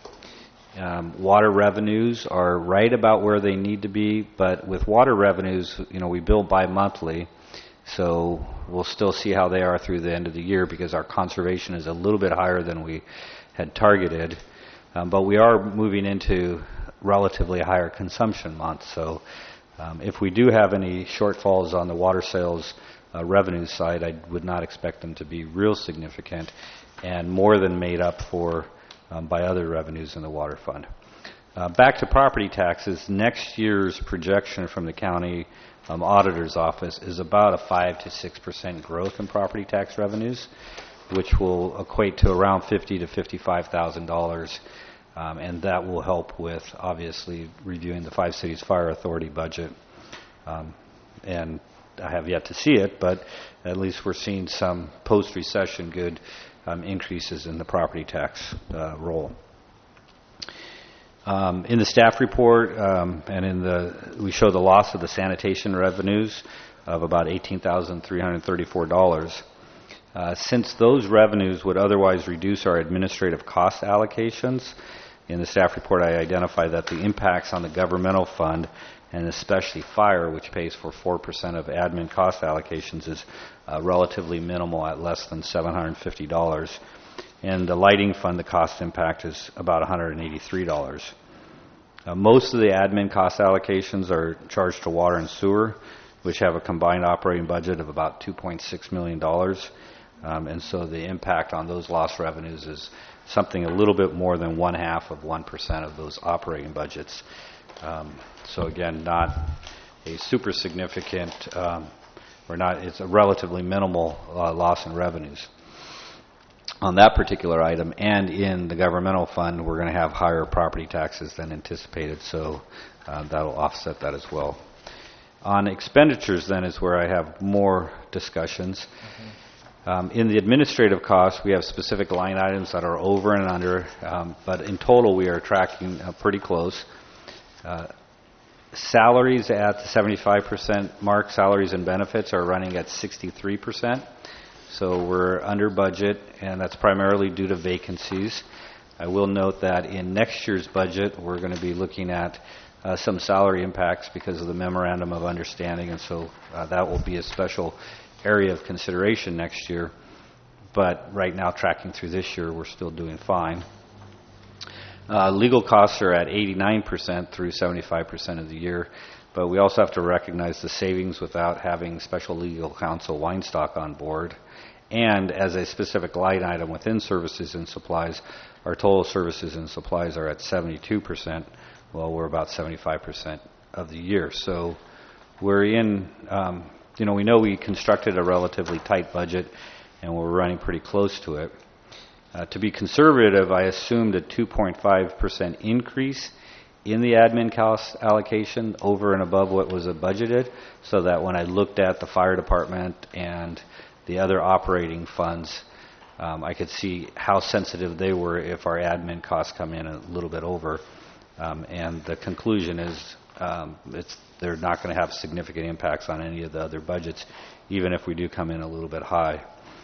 Water revenues are right about where they need to be, but with water revenues, we bill bi-monthly, so we'll still see how they are through the end of the year because our conservation is a little bit higher than we had targeted. But we are moving into relatively higher consumption months, so if we do have any shortfalls on the water sales revenue side, I would not expect them to be real significant and more than made up for by other revenues in the water fund. Back to property taxes, next year's projection from the county auditor's office is about a 5 to 6% growth in property tax revenues, which will equate to around $50,000 to $55,000. And that will help with, obviously, reviewing the Five Cities Fire Authority budget. And I have yet to see it, but at least we're seeing some post-recession good increases in the property tax roll. In the staff report, we show the loss of the sanitation revenues of about $18,334. Since those revenues would otherwise reduce our administrative cost allocations, in the staff report I identify that the impacts on the governmental fund, and especially fire, which pays for 4% of admin cost allocations, is relatively minimal at less than $750. And the lighting fund, the cost impact is about $183. Most of the admin cost allocations are charged to water and sewer, which have a combined operating budget of about $2.6 million. And so the impact on those lost revenues is something a little bit more than 0.5% of those operating budgets. So again, not a super significant, it's a relatively minimal loss in revenues. On that particular item, and in the governmental fund, we're going to have higher property taxes than anticipated, so that'll offset that as well. On expenditures, then, is where I have more discussions. In the administrative costs, we have specific line items that are over and under, but in total we are tracking pretty close. Salaries at the 75% mark, salaries and benefits are running at 63%. So we're under budget, and that's primarily due to vacancies. I will note that in next year's budget, we're going to be looking at some salary impacts because of the Memorandum of Understanding, and so that will be a special area of consideration next year. But right now, tracking through this year, we're still doing fine. Legal costs are at 89% through 75% of the year, but we also have to recognize the savings without having special legal counsel Weinstock on board. And as a specific line item within services and supplies, our total services and supplies are at 72%. Well, we're about 75% of the year. So we're in, we know we constructed a relatively tight budget, and we're running pretty close to it. To be conservative, I assumed a 2.5% increase in the admin cost allocation over and above what was budgeted, so that when I looked at the fire department and the other operating funds, I could see how sensitive they were if our admin costs come in a little bit over. And the conclusion is they're not going to have significant impacts on any of the other budgets, even if we do come in a little bit high.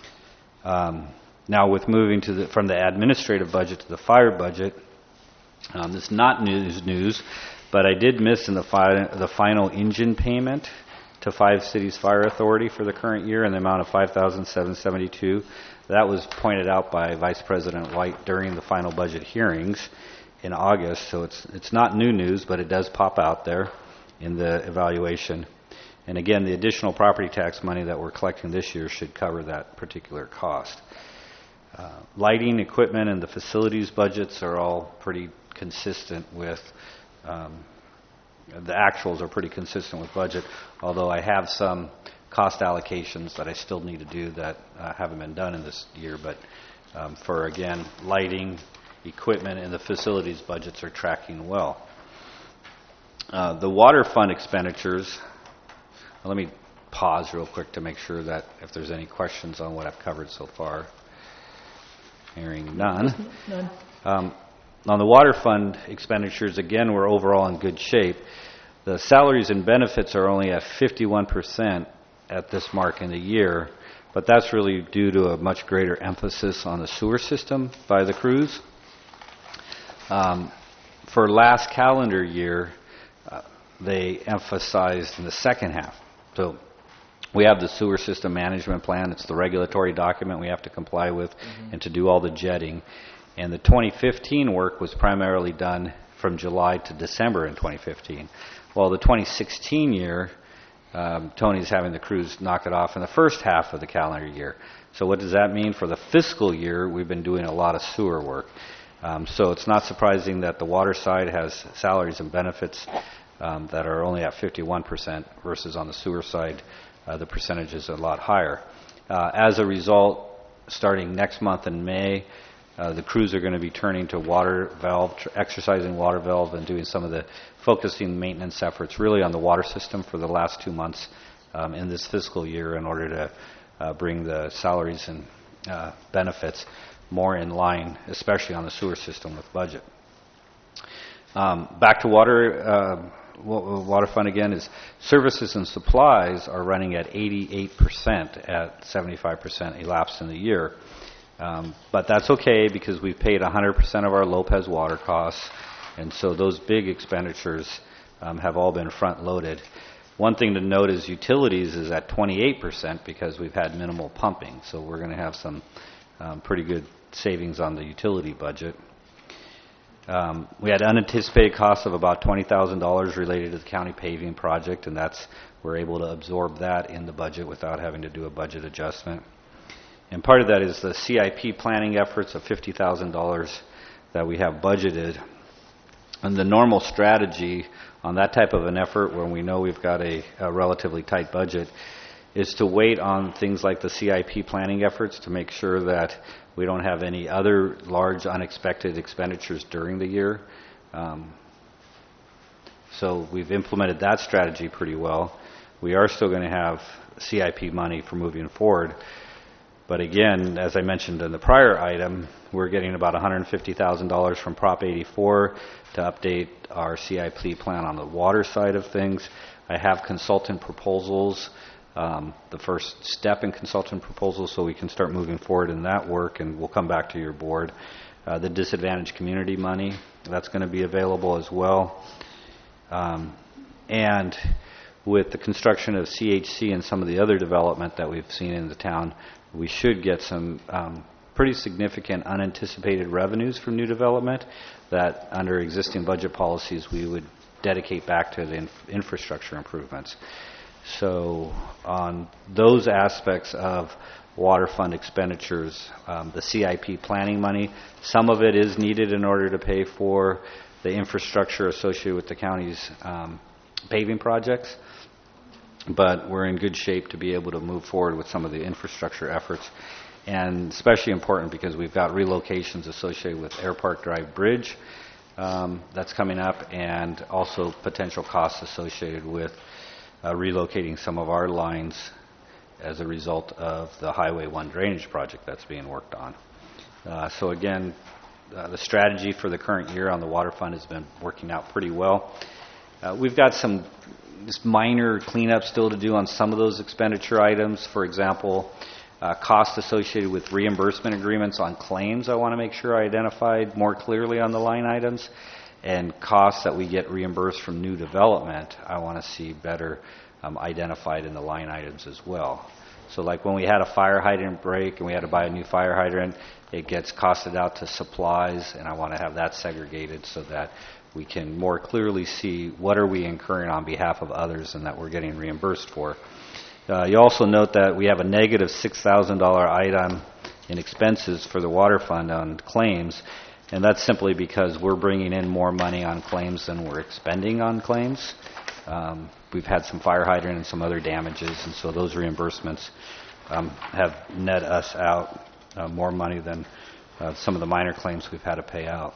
Now, with moving from the administrative budget to the fire budget, this is not news, but I did miss in the final engine payment to Five Cities Fire Authority for the current year in the amount of $5,772. That was pointed out by Vice President White during the final budget hearings in August, so it's not new news, but it does pop out there in the evaluation. And again, the additional property tax money that we're collecting this year should cover that particular cost. Lighting, equipment, and the facilities budgets are all pretty consistent with, the actuals are pretty consistent with budget, although I have some cost allocations that I still need to do that haven't been done in this year. But for, again, lighting, equipment, and the facilities budgets are tracking well. The water fund expenditures, let me pause real quick to make sure that if there's any questions on what I've covered so far. Hearing none. None. On the water fund expenditures, again, we're overall in good shape. The salaries and benefits are only at 51% at this mark in the year, but that's really due to a much greater emphasis on the sewer system by the crews. For last calendar year, they emphasized in the second half. So we have the sewer system management plan. It's the regulatory document we have to comply with and to do all the jetting. And the 2015 work was primarily done from July to December in 2015. Well, the 2016 year, Tony's having the crews knock it off in the first half of the calendar year. So what does that mean? For the fiscal year, we've been doing a lot of sewer work. So it's not surprising that the water side has salaries and benefits that are only at 51% versus on the sewer side, the percentage is a lot higher. As a result, starting next month in May, the crews are going to be turning to water valve, exercising water valve, and doing some of the focusing maintenance efforts really on the water system for the last 2 months in this fiscal year in order to bring the salaries and benefits more in line, especially on the sewer system with budget. Back to water fund again is services and supplies are running at 88% at 75% elapsed in the year. But that's okay because we've paid 100% of our Lopez water costs, and so those big expenditures have all been front-loaded. One thing to note is utilities is at 28% because we've had minimal pumping, so we're going to have some pretty good savings on the utility budget. We had unanticipated costs of about $20,000 related to the county paving project, and we're able to absorb that in the budget without having to do a budget adjustment. And part of that is the CIP planning efforts of $50,000 that we have budgeted. And the normal strategy on that type of an effort, when we know we've got a relatively tight budget, is to wait on things like the CIP planning efforts to make sure that we don't have any other large unexpected expenditures during the year. So we've implemented that strategy pretty well. We are still going to have CIP money for moving forward. But again, as I mentioned in the prior item, we're getting about $150,000 from Prop 84 to update our CIP plan on the water side of things. I have consultant proposals, the first step in consultant proposals, so we can start moving forward in that work, and we'll come back to your board. The disadvantaged community money, that's going to be available as well. And with the construction of CHC and some of the other development that we've seen in the town, we should get some pretty significant unanticipated revenues from new development that under existing budget policies we would dedicate back to the infrastructure improvements. So on those aspects of water fund expenditures, the CIP planning money, some of it is needed in order to pay for the infrastructure associated with the county's paving projects. But we're in good shape to be able to move forward with some of the infrastructure efforts, and especially important because we've got relocations associated with Air Park Drive Bridge that's coming up, and also potential costs associated with relocating some of our lines as a result of the Highway 1 drainage project that's being worked on. So again, the strategy for the current year on the water fund has been working out pretty well. We've got some just minor cleanup still to do on some of those expenditure items. For example, costs associated with reimbursement agreements on claims I want to make sure I identified more clearly on the line items, and costs that we get reimbursed from new development I want to see better identified in the line items as well. So like when we had a fire hydrant break and we had to buy a new fire hydrant, it gets costed out to supplies, and I want to have that segregated so that we can more clearly see what are we incurring on behalf of others and that we're getting reimbursed for. You also note that we have a negative $6,000 item in expenses for the water fund on claims, and that's simply because we're bringing in more money on claims than we're expending on claims. We've had some fire hydrant and some other damages, and so those reimbursements have net us out more money than some of the minor claims we've had to pay out.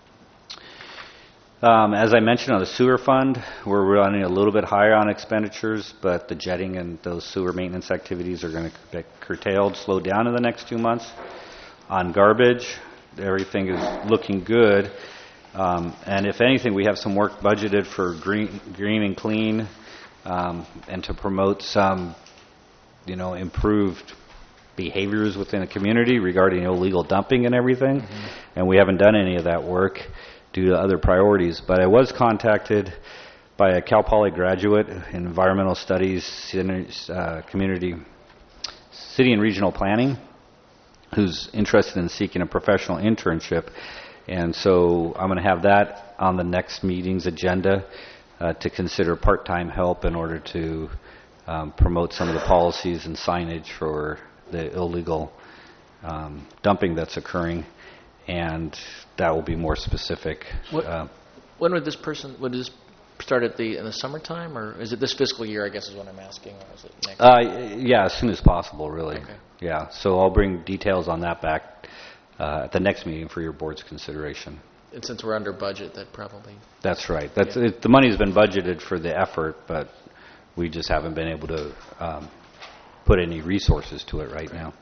As I mentioned on the sewer fund, we're running a little bit higher on expenditures, but the jetting and those sewer maintenance activities are going to get curtailed, slowed down in the next 2 months. On garbage, everything is looking good. And if anything, we have some work budgeted for green and clean, and to promote some, improved behaviors within the community regarding illegal dumping and everything. And we haven't done any of that work due to other priorities. But I was contacted by a Cal Poly graduate in environmental studies, community, city and regional planning, who's interested in seeking a professional internship. And so I'm going to have that on the next meeting's agenda to consider part-time help in order to promote some of the policies and signage for the illegal dumping that's occurring, and that will be more specific. When would this start in the summertime, or is it this fiscal year, I guess is what I'm asking, or is it next? Yeah, as soon as possible, really. Okay. Yeah, so I'll bring details on that back at the next meeting for your board's consideration. And since we're under budget, that probably... That's right. The money's been budgeted for the effort, but we just haven't been able to put any resources to it right now.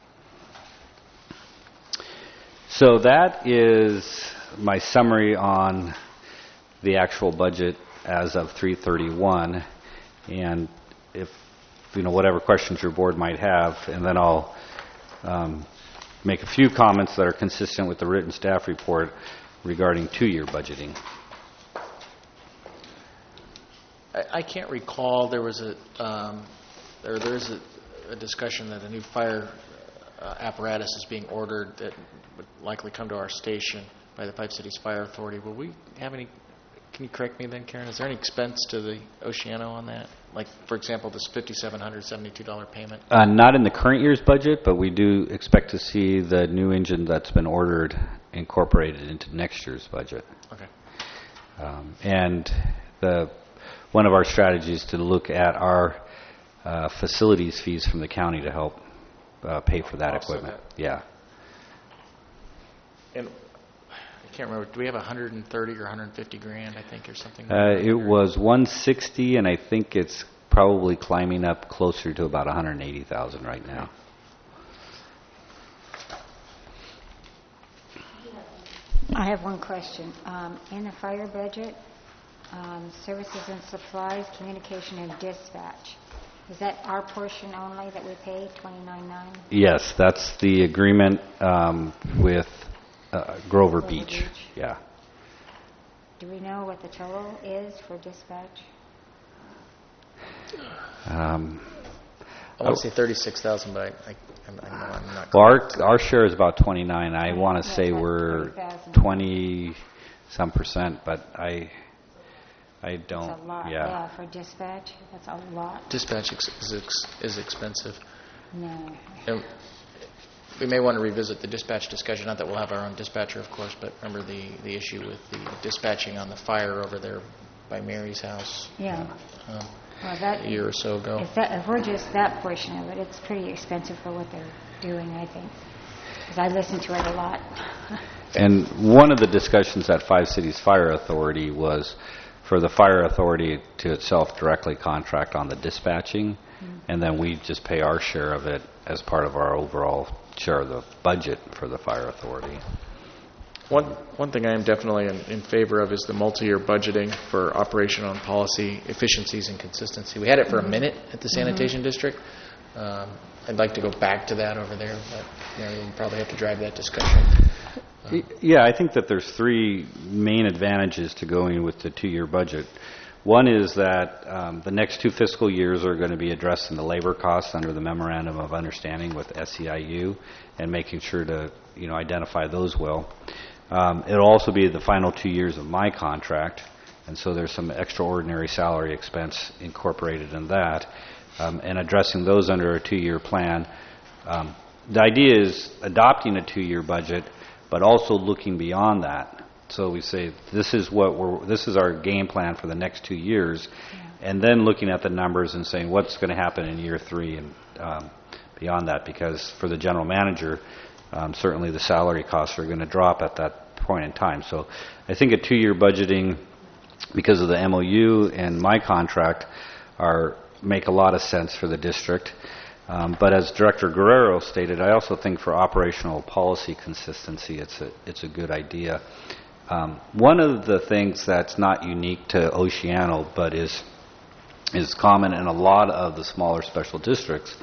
So that is my summary on the actual budget as of 3/31, and if whatever questions your board might have, and then I'll make a few comments that are consistent with the written staff report regarding 2-year budgeting. I can't recall there was a discussion that a new fire apparatus is being ordered that would likely come to our station by the Five Cities Fire Authority. Will we have any? Can you correct me then, Karen? Is there any expense to the Oceano on that? Like, for example, this $5,772 payment? Not in the current year's budget, but we do expect to see the new engine that's been ordered incorporated into next year's budget. Okay. And one of our strategies is to look at our facilities fees from the county to help pay for that equipment. Yeah. And I can't remember. Do we have 130 or 150 grand, I think, or something? It was 160, and I think it's probably climbing up closer to about 180,000 right now. I have one question. In the fire budget, services and supplies, communication and dispatch, is that our portion only that we pay, $29.9? Yes, that's the agreement with Grover Beach. Yeah. Do we know what the total is for dispatch? I want to say 36,000, but I'm not. Well, our share is about 29. I want to say we're 20-some%, but I don't. That's a lot. Yeah. For dispatch, that's a lot. Dispatch is expensive. No. And we may want to revisit the dispatch discussion. Not that we'll have our own dispatcher, of course, but remember the issue with the dispatching on the fire over there by Mary's house. Yeah. Well, A year or so ago. If we're just that portion of it, it's pretty expensive for what they're doing, I think. Because I listen to it a lot. And one of the discussions at Five Cities Fire Authority was for the fire authority to itself directly contract on the dispatching, and then we just pay our share of it as part of our overall share of the budget for the fire authority. One thing I am definitely in favor of is the multi-year budgeting for operational and policy efficiencies and consistency. We had it for a minute at the sanitation district. I'd like to go back to that over there, but we'll probably have to drive that discussion. Yeah, I think that there's 3 main advantages to going with the 2-year budget. One is that the next 2 fiscal years are going to be addressing the labor costs under the Memorandum of Understanding with SEIU and making sure to identify those well. It'll also be the final 2 years of my contract, and so there's some extraordinary salary expense incorporated in that, and addressing those under a 2-year plan. The idea is adopting a 2-year budget, but also looking beyond that. So we say this is our game plan for the next 2 years, and then looking at the numbers and saying what's going to happen in year 3 and beyond that. Because for the general manager, certainly the salary costs are going to drop at that point in time. So I think a 2-year budgeting, because of the MOU and my contract, make a lot of sense for the district. But as Director Guerrero stated, I also think for operational policy consistency, it's a good idea. One of the things that's not unique to Oceano, but is common in a lot of the smaller special districts,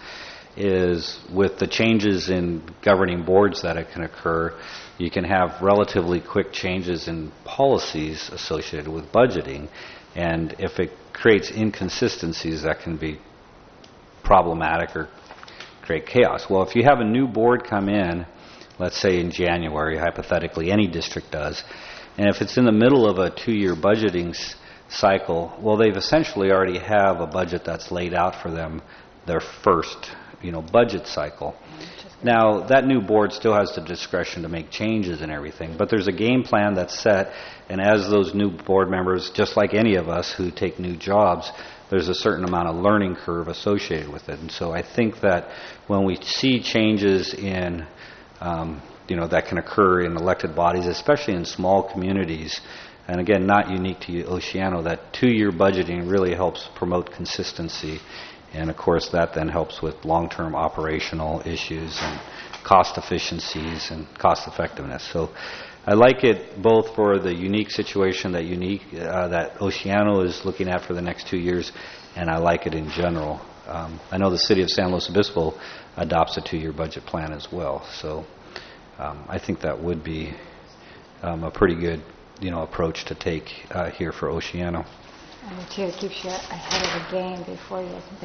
is with the changes in governing boards that can occur, you can have relatively quick changes in policies associated with budgeting. And if it creates inconsistencies, that can be problematic or create chaos. Well, if you have a new board come in, let's say in January, hypothetically, any district does, and if it's in the middle of a 2-year budgeting cycle, well, they've essentially already have a budget that's laid out for them, their first, budget cycle. Now, that new board still has the discretion to make changes and everything, but there's a game plan that's set, and as those new board members, just like any of us who take new jobs, there's a certain amount of learning curve associated with it. And so I think that when we see changes in, that can occur in elected bodies, especially in small communities, and again, not unique to Oceano, that 2-year budgeting really helps promote consistency. And of course, that then helps with long-term operational issues and cost efficiencies and cost effectiveness. So I like it both for the unique situation that Oceano is looking at for the next 2 years, and I like it in general. I know the city of San Luis Obispo adopts a 2-year budget plan as well. So I think that would be a pretty good approach to take here for Oceano. And the chair keeps you ahead of the game before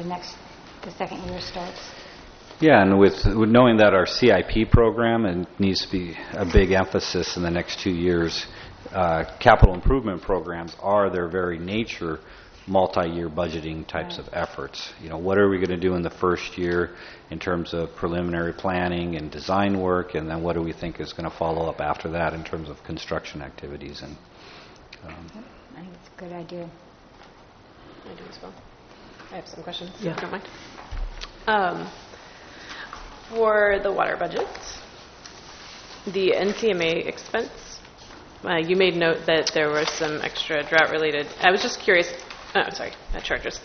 the second year starts. Yeah, and with knowing that our CIP program and needs to be a big emphasis in the next 2 years, capital improvement programs are their very nature multi-year budgeting types of efforts. What are we going to do in the first year in terms of preliminary planning and design work, and then what do we think is going to follow up after that in terms of construction activities? And I think it's a good idea. I do as well. I have some questions, Yeah. if you don't mind. For the water budget, the NCMA expense, you made note that there was some extra drought-related. I was just curious. Not charges.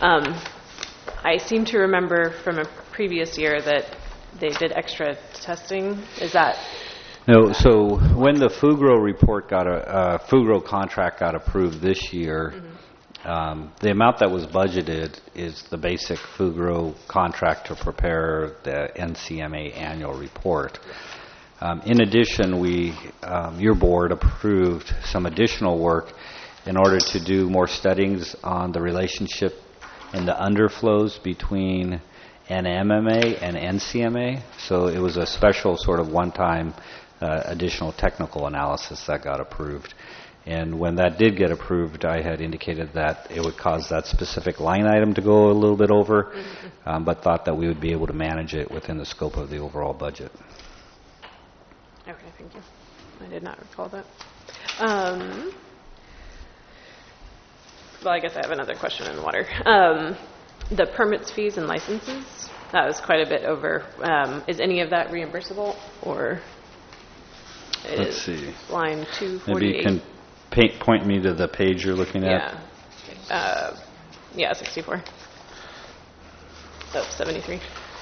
I seem to remember from a previous year that they did extra testing. Is that? No. So when the Fugro report Fugro contract got approved this year, the amount that was budgeted is the basic Fugro contract to prepare the NCMA annual report. In addition, your board approved some additional work in order to do more studies on the relationship and the underflows between NMMA and NCMA. So it was a special sort of one-time additional technical analysis that got approved. And when that did get approved, I had indicated that it would cause that specific line item to go a little bit over, but thought that we would be able to manage it within the scope of the overall budget. Okay, thank you. I did not recall that. Well, I guess I have another question in water. The permits, fees, and licenses, that was quite a bit over. Is any of that reimbursable, or Let's see. Line 248? Maybe you can point me to the page you're looking at. Yeah, 64. Oh, 73.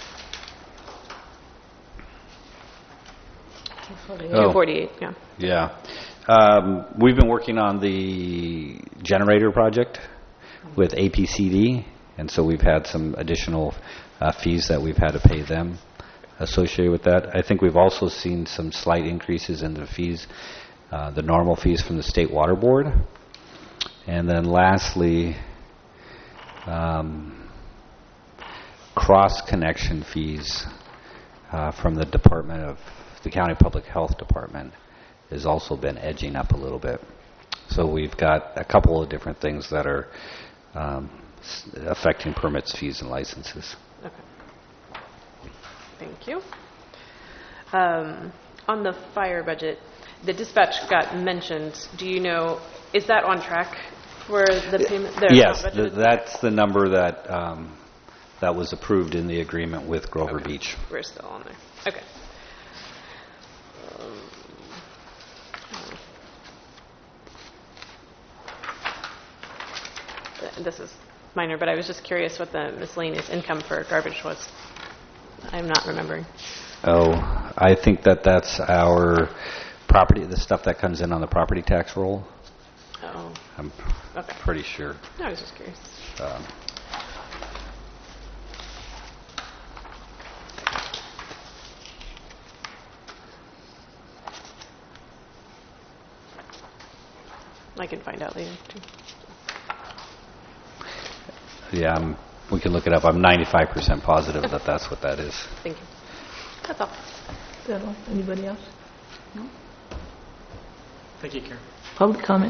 248, yeah. Yeah. We've been working on the generator project with APCD, and so we've had some additional fees that we've had to pay them associated with that. I think we've also seen some slight increases in the fees, the normal fees from the State Water Board. And then lastly, cross-connection fees from the County Public Health Department has also been edging up a little bit. So we've got a couple of different things that are affecting permits, fees, and licenses. Okay. Thank you. On the fire budget, the dispatch got mentioned. Do you know, is that on track for the payment? Yes, that's the number that that was approved in the agreement with Grover Beach. We're still on there. Okay. This is minor, but I was just curious what the miscellaneous income for garbage was. I'm not remembering. Oh, I think that's our property, the stuff that comes in on the property tax roll. Oh. I'm Okay. pretty sure. No, I was just curious. I can find out later, too. Yeah, we can look it up. I'm 95% positive that that's what that is. Thank you. That's all. Is that all? Anybody else? No? Thank you, Karen. Public comment?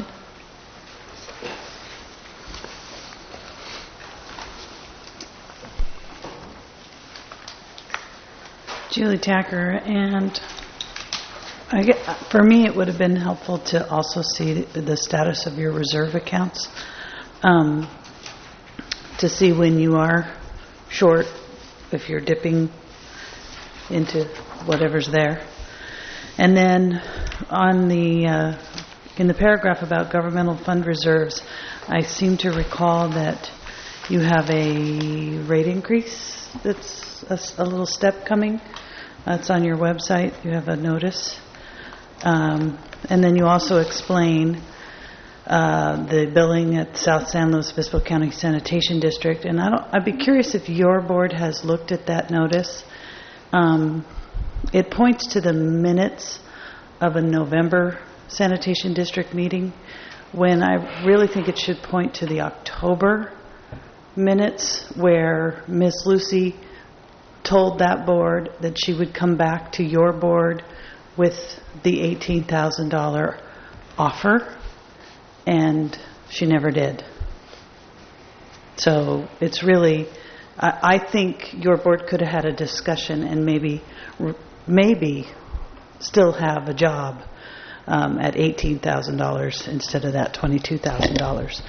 Julie Tacker, and for me, it would have been helpful to also see the status of your reserve accounts, to see when you are short, if you're dipping into whatever's there. And then on in the paragraph about governmental fund reserves, I seem to recall that you have a rate increase that's a little step coming. That's on your website. You have a notice. And then you also explain the billing at South San Luis Obispo County Sanitation District. And I'd be curious if your board has looked at that notice. It points to the minutes of a November Sanitation District meeting, when I really think it should point to the October minutes, where Miss Lucy told that board that she would come back to your board with the $18,000 offer, and she never did. So it's really, I think your board could have had a discussion and maybe still have a job at $18,000 instead of that $22,000.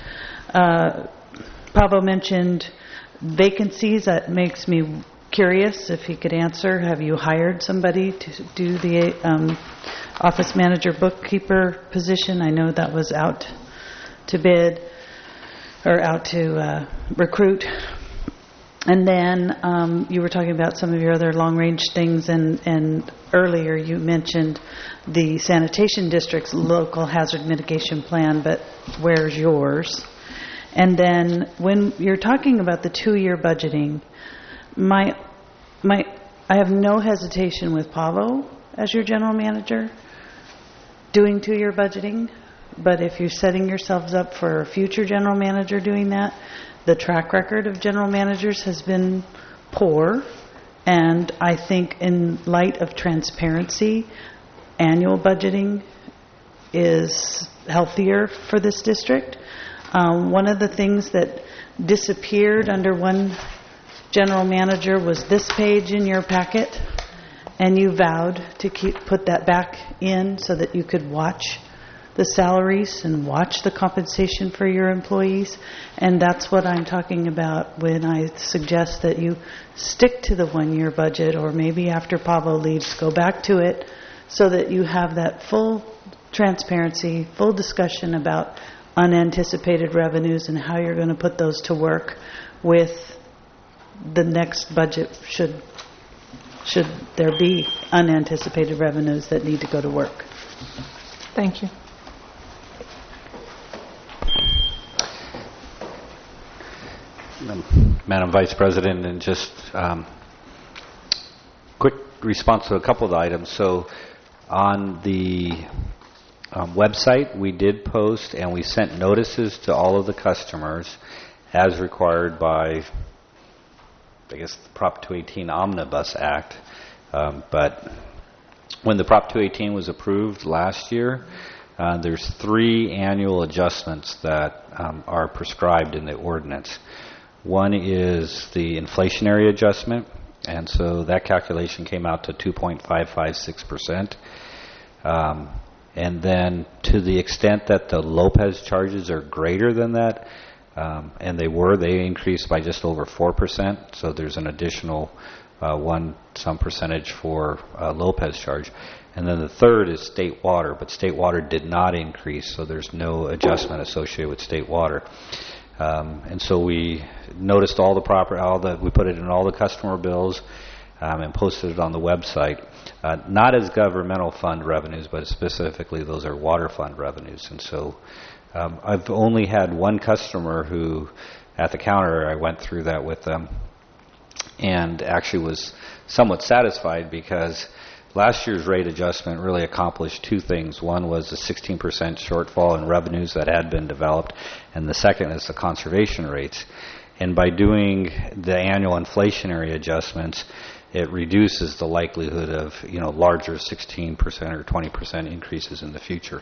Pablo mentioned vacancies. That makes me curious if he could answer. Have you hired somebody to do the office manager bookkeeper position? I know that was out to bid or out to recruit. And then you were talking about some of your other long-range things, and earlier you mentioned the sanitation district's local hazard mitigation plan, but where's yours? And then when you're talking about the 2-year budgeting, I have no hesitation with Pavo as your general manager doing 2-year budgeting, but if you're setting yourselves up for a future general manager doing that, the track record of general managers has been poor, and I think in light of transparency, annual budgeting is healthier for this district. One of the things that disappeared under one general manager was this page in your packet, and you vowed to put that back in so that you could watch the salaries and watch the compensation for your employees. And that's what I'm talking about when I suggest that you stick to the 1-year budget, or maybe after Pablo leaves, go back to it so that you have that full transparency, full discussion about unanticipated revenues and how you're going to put those to work with the next budget should there be unanticipated revenues that need to go to work. Thank you. Madam Vice President, and just quick response to a couple of the items. So on the website, we did post and we sent notices to all of the customers as required by, I guess, the Prop 218 Omnibus Act. But when the Prop 218 was approved last year, there's 3 annual adjustments that are prescribed in the ordinance. One is the inflationary adjustment, and so that calculation came out to 2.556%. And then to the extent that the Lopez charges are greater than that, and they increased by just over 4%, so there's an additional some percentage for Lopez charge. And then the third is state water, but state water did not increase, so there's no adjustment associated with state water. And so we noticed we put it in all the customer bills and posted it on the website, not as governmental fund revenues, but specifically those are water fund revenues. And so I've only had one customer who, at the counter, I went through that with them, and actually was somewhat satisfied because last year's rate adjustment really accomplished 2 things. One was the 16% shortfall in revenues that had been developed, and the second is the conservation rates. And by doing the annual inflationary adjustments, it reduces the likelihood of larger 16% or 20% increases in the future.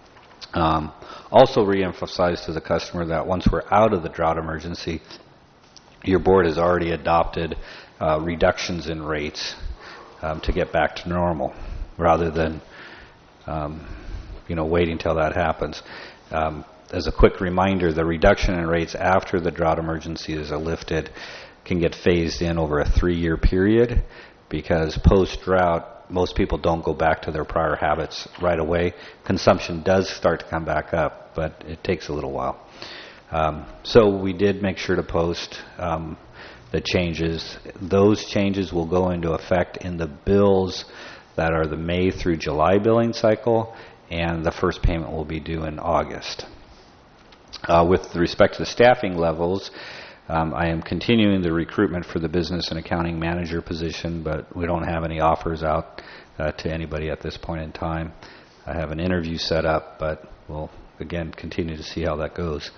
Also re-emphasize to the customer that once we're out of the drought emergency, your board has already adopted reductions in rates to get back to normal, rather than waiting till that happens. As a quick reminder, the reduction in rates after the drought emergency is lifted can get phased in over a 3-year period, because post-drought, most people don't go back to their prior habits right away. Consumption does start to come back up, but it takes a little while. So we did make sure to post the changes. Those changes will go into effect in the bills that are the May through July billing cycle, and the first payment will be due in August. With respect to the staffing levels, I am continuing the recruitment for the business and accounting manager position, but we don't have any offers out to anybody at this point in time. I have an interview set up, but we'll, again, continue to see how that goes.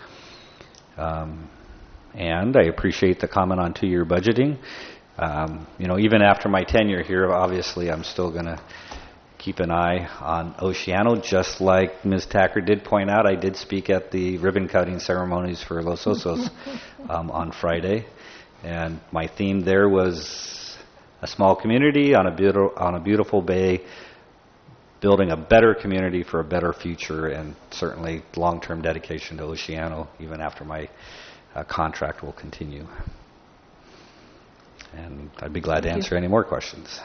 And I appreciate the comment on 2-year budgeting. Even after my tenure here, obviously I'm still going to keep an eye on Oceano, just like Ms. Tacker did point out. I did speak at the ribbon-cutting ceremonies for Los Osos on Friday, and my theme there was a small community on a beautiful bay, building a better community for a better future, and certainly long-term dedication to Oceano, even after my contract will continue. And I'd be glad to answer any more questions.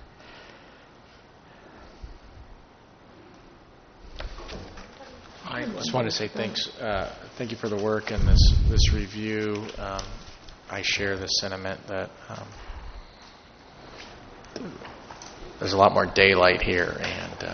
I just wanted to say thanks. Thank you for the work and this review. I share the sentiment that there's a lot more daylight here, and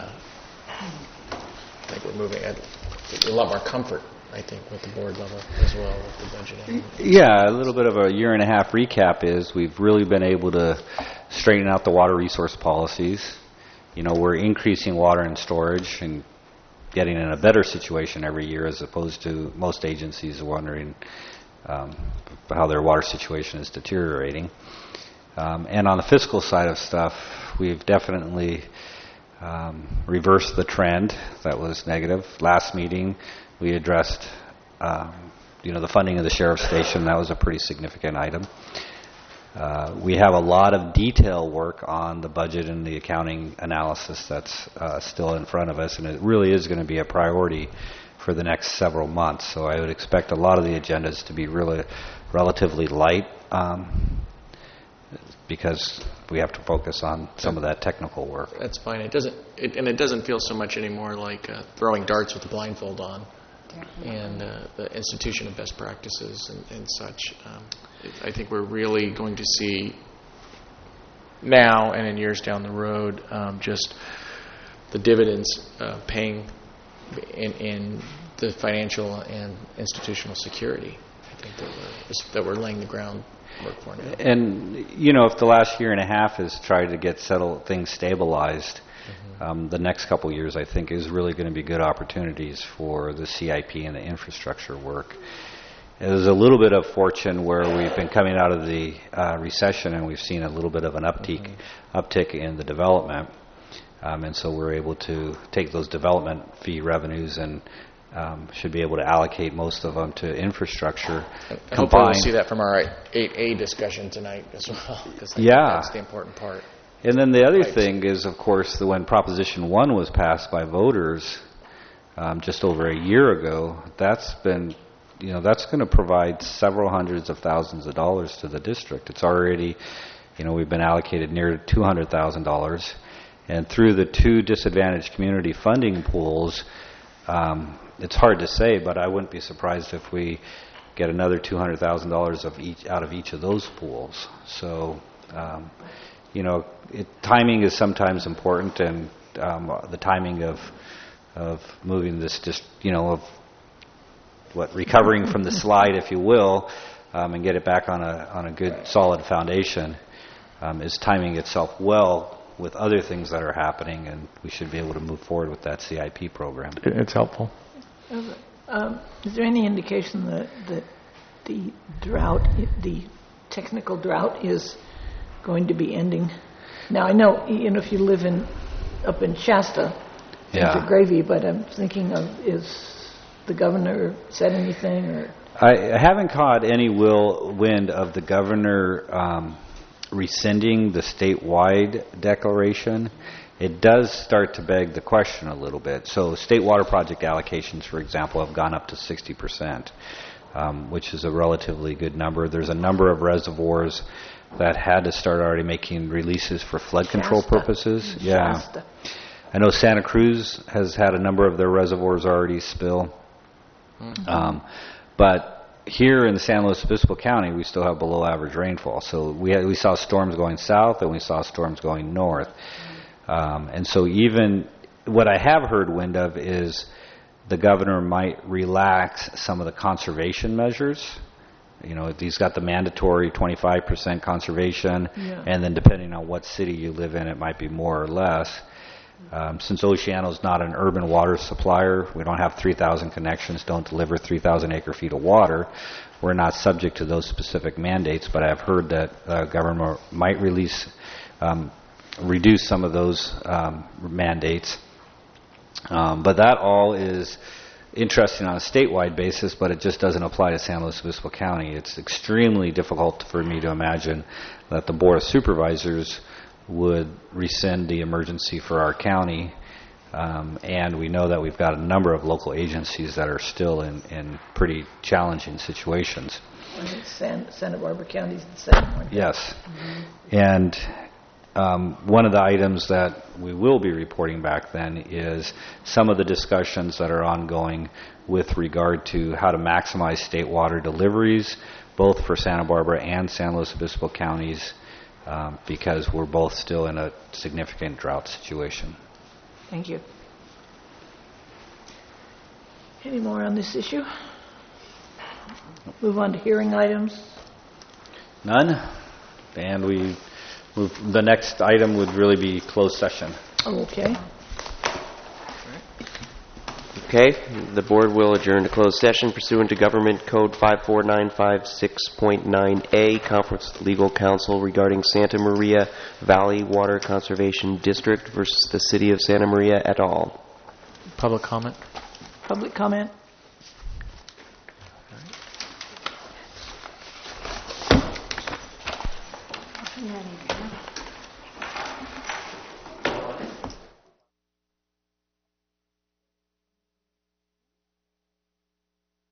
I think we're moving at a lot more comfort, I think, with the board level as well, with the budgeting. Yeah, a little bit of a 1.5 year recap is we've really been able to straighten out the water resource policies. We're increasing water and storage and getting in a better situation every year, as opposed to most agencies wondering how their water situation is deteriorating. And on the fiscal side of stuff, we've definitely reversed the trend that was negative. Last meeting, we addressed the funding of the sheriff's station. That was a pretty significant item. We have a lot of detail work on the budget and the accounting analysis that's still in front of us, and it really is going to be a priority for the next several months. So I would expect a lot of the agendas to be really relatively light, because we have to focus on some of that technical work. That's fine. It doesn't feel so much anymore like throwing darts with the blindfold on, and the institution of best practices and such. I think we're really going to see now and in years down the road just the dividends paying in the financial and institutional security. I think that we're laying the groundwork for now. And if the last 1.5 years has tried to get things stabilized, The next couple years, I think, is really going to be good opportunities for the CIP and the infrastructure work. There's a little bit of fortune where we've been coming out of the recession and we've seen a little bit of an uptick in the development. And so we're able to take those development fee revenues and should be able to allocate most of them to infrastructure. Hopefully we'll see that from our 8A discussion tonight as well, because that's the important part. And then the other thing is, of course, that when Proposition 1 was passed by voters just over a year ago, that's been, that's going to provide several hundreds of thousands of dollars to the district. It's already, we've been allocated near $200,000. And through the 2 disadvantaged community funding pools, it's hard to say, but I wouldn't be surprised if we get another $200,000 out of each of those pools. So, timing is sometimes important, and the timing of moving this, recovering from the slide, if you will, and get it back on a good, solid foundation, is timing itself well with other things that are happening, and we should be able to move forward with that CIP program. It's helpful. Is there any indication that the drought, the technical drought, is going to be ending? Now, I know, if you live up in Shasta, things are gravy, but I'm thinking is the governor said anything? Or I haven't caught any wind of the governor rescinding the statewide declaration. It does start to beg the question a little bit. So state water project allocations, for example, have gone up to 60%, which is a relatively good number. There's a number of reservoirs that had to start already making releases for flood control purposes. Shasta. I know Santa Cruz has had a number of their reservoirs already spill. But here in San Luis Obispo County, we still have below average rainfall. So we saw storms going south and we saw storms going north. And so even what I have heard wind of is the governor might relax some of the conservation measures. He's got the mandatory 25% conservation, and then depending on what city you live in, it might be more or less. Since Oceano is not an urban water supplier, we don't have 3,000 connections, don't deliver 3,000 acre-feet of water, we're not subject to those specific mandates, but I've heard that government might reduce some of those mandates. But that all is interesting on a statewide basis, but it just doesn't apply to San Luis Obispo County. It's extremely difficult for me to imagine that the Board of Supervisors would rescind the emergency for our county, and we know that we've got a number of local agencies that are still in pretty challenging situations. Santa Barbara County is the same one. Yes. And one of the items that we will be reporting back then is some of the discussions that are ongoing with regard to how to maximize state water deliveries, both for Santa Barbara and San Luis Obispo counties, because we're both still in a significant drought situation. Thank you. Any more on this issue? Move on to hearing items. None? And the next item would really be closed session. Okay. Okay, the board will adjourn to closed session pursuant to Government Code 54956.9A, conference with legal counsel regarding Santa Maria Valley Water Conservation District versus the City of Santa Maria et al. Public comment? Public comment? Yeah.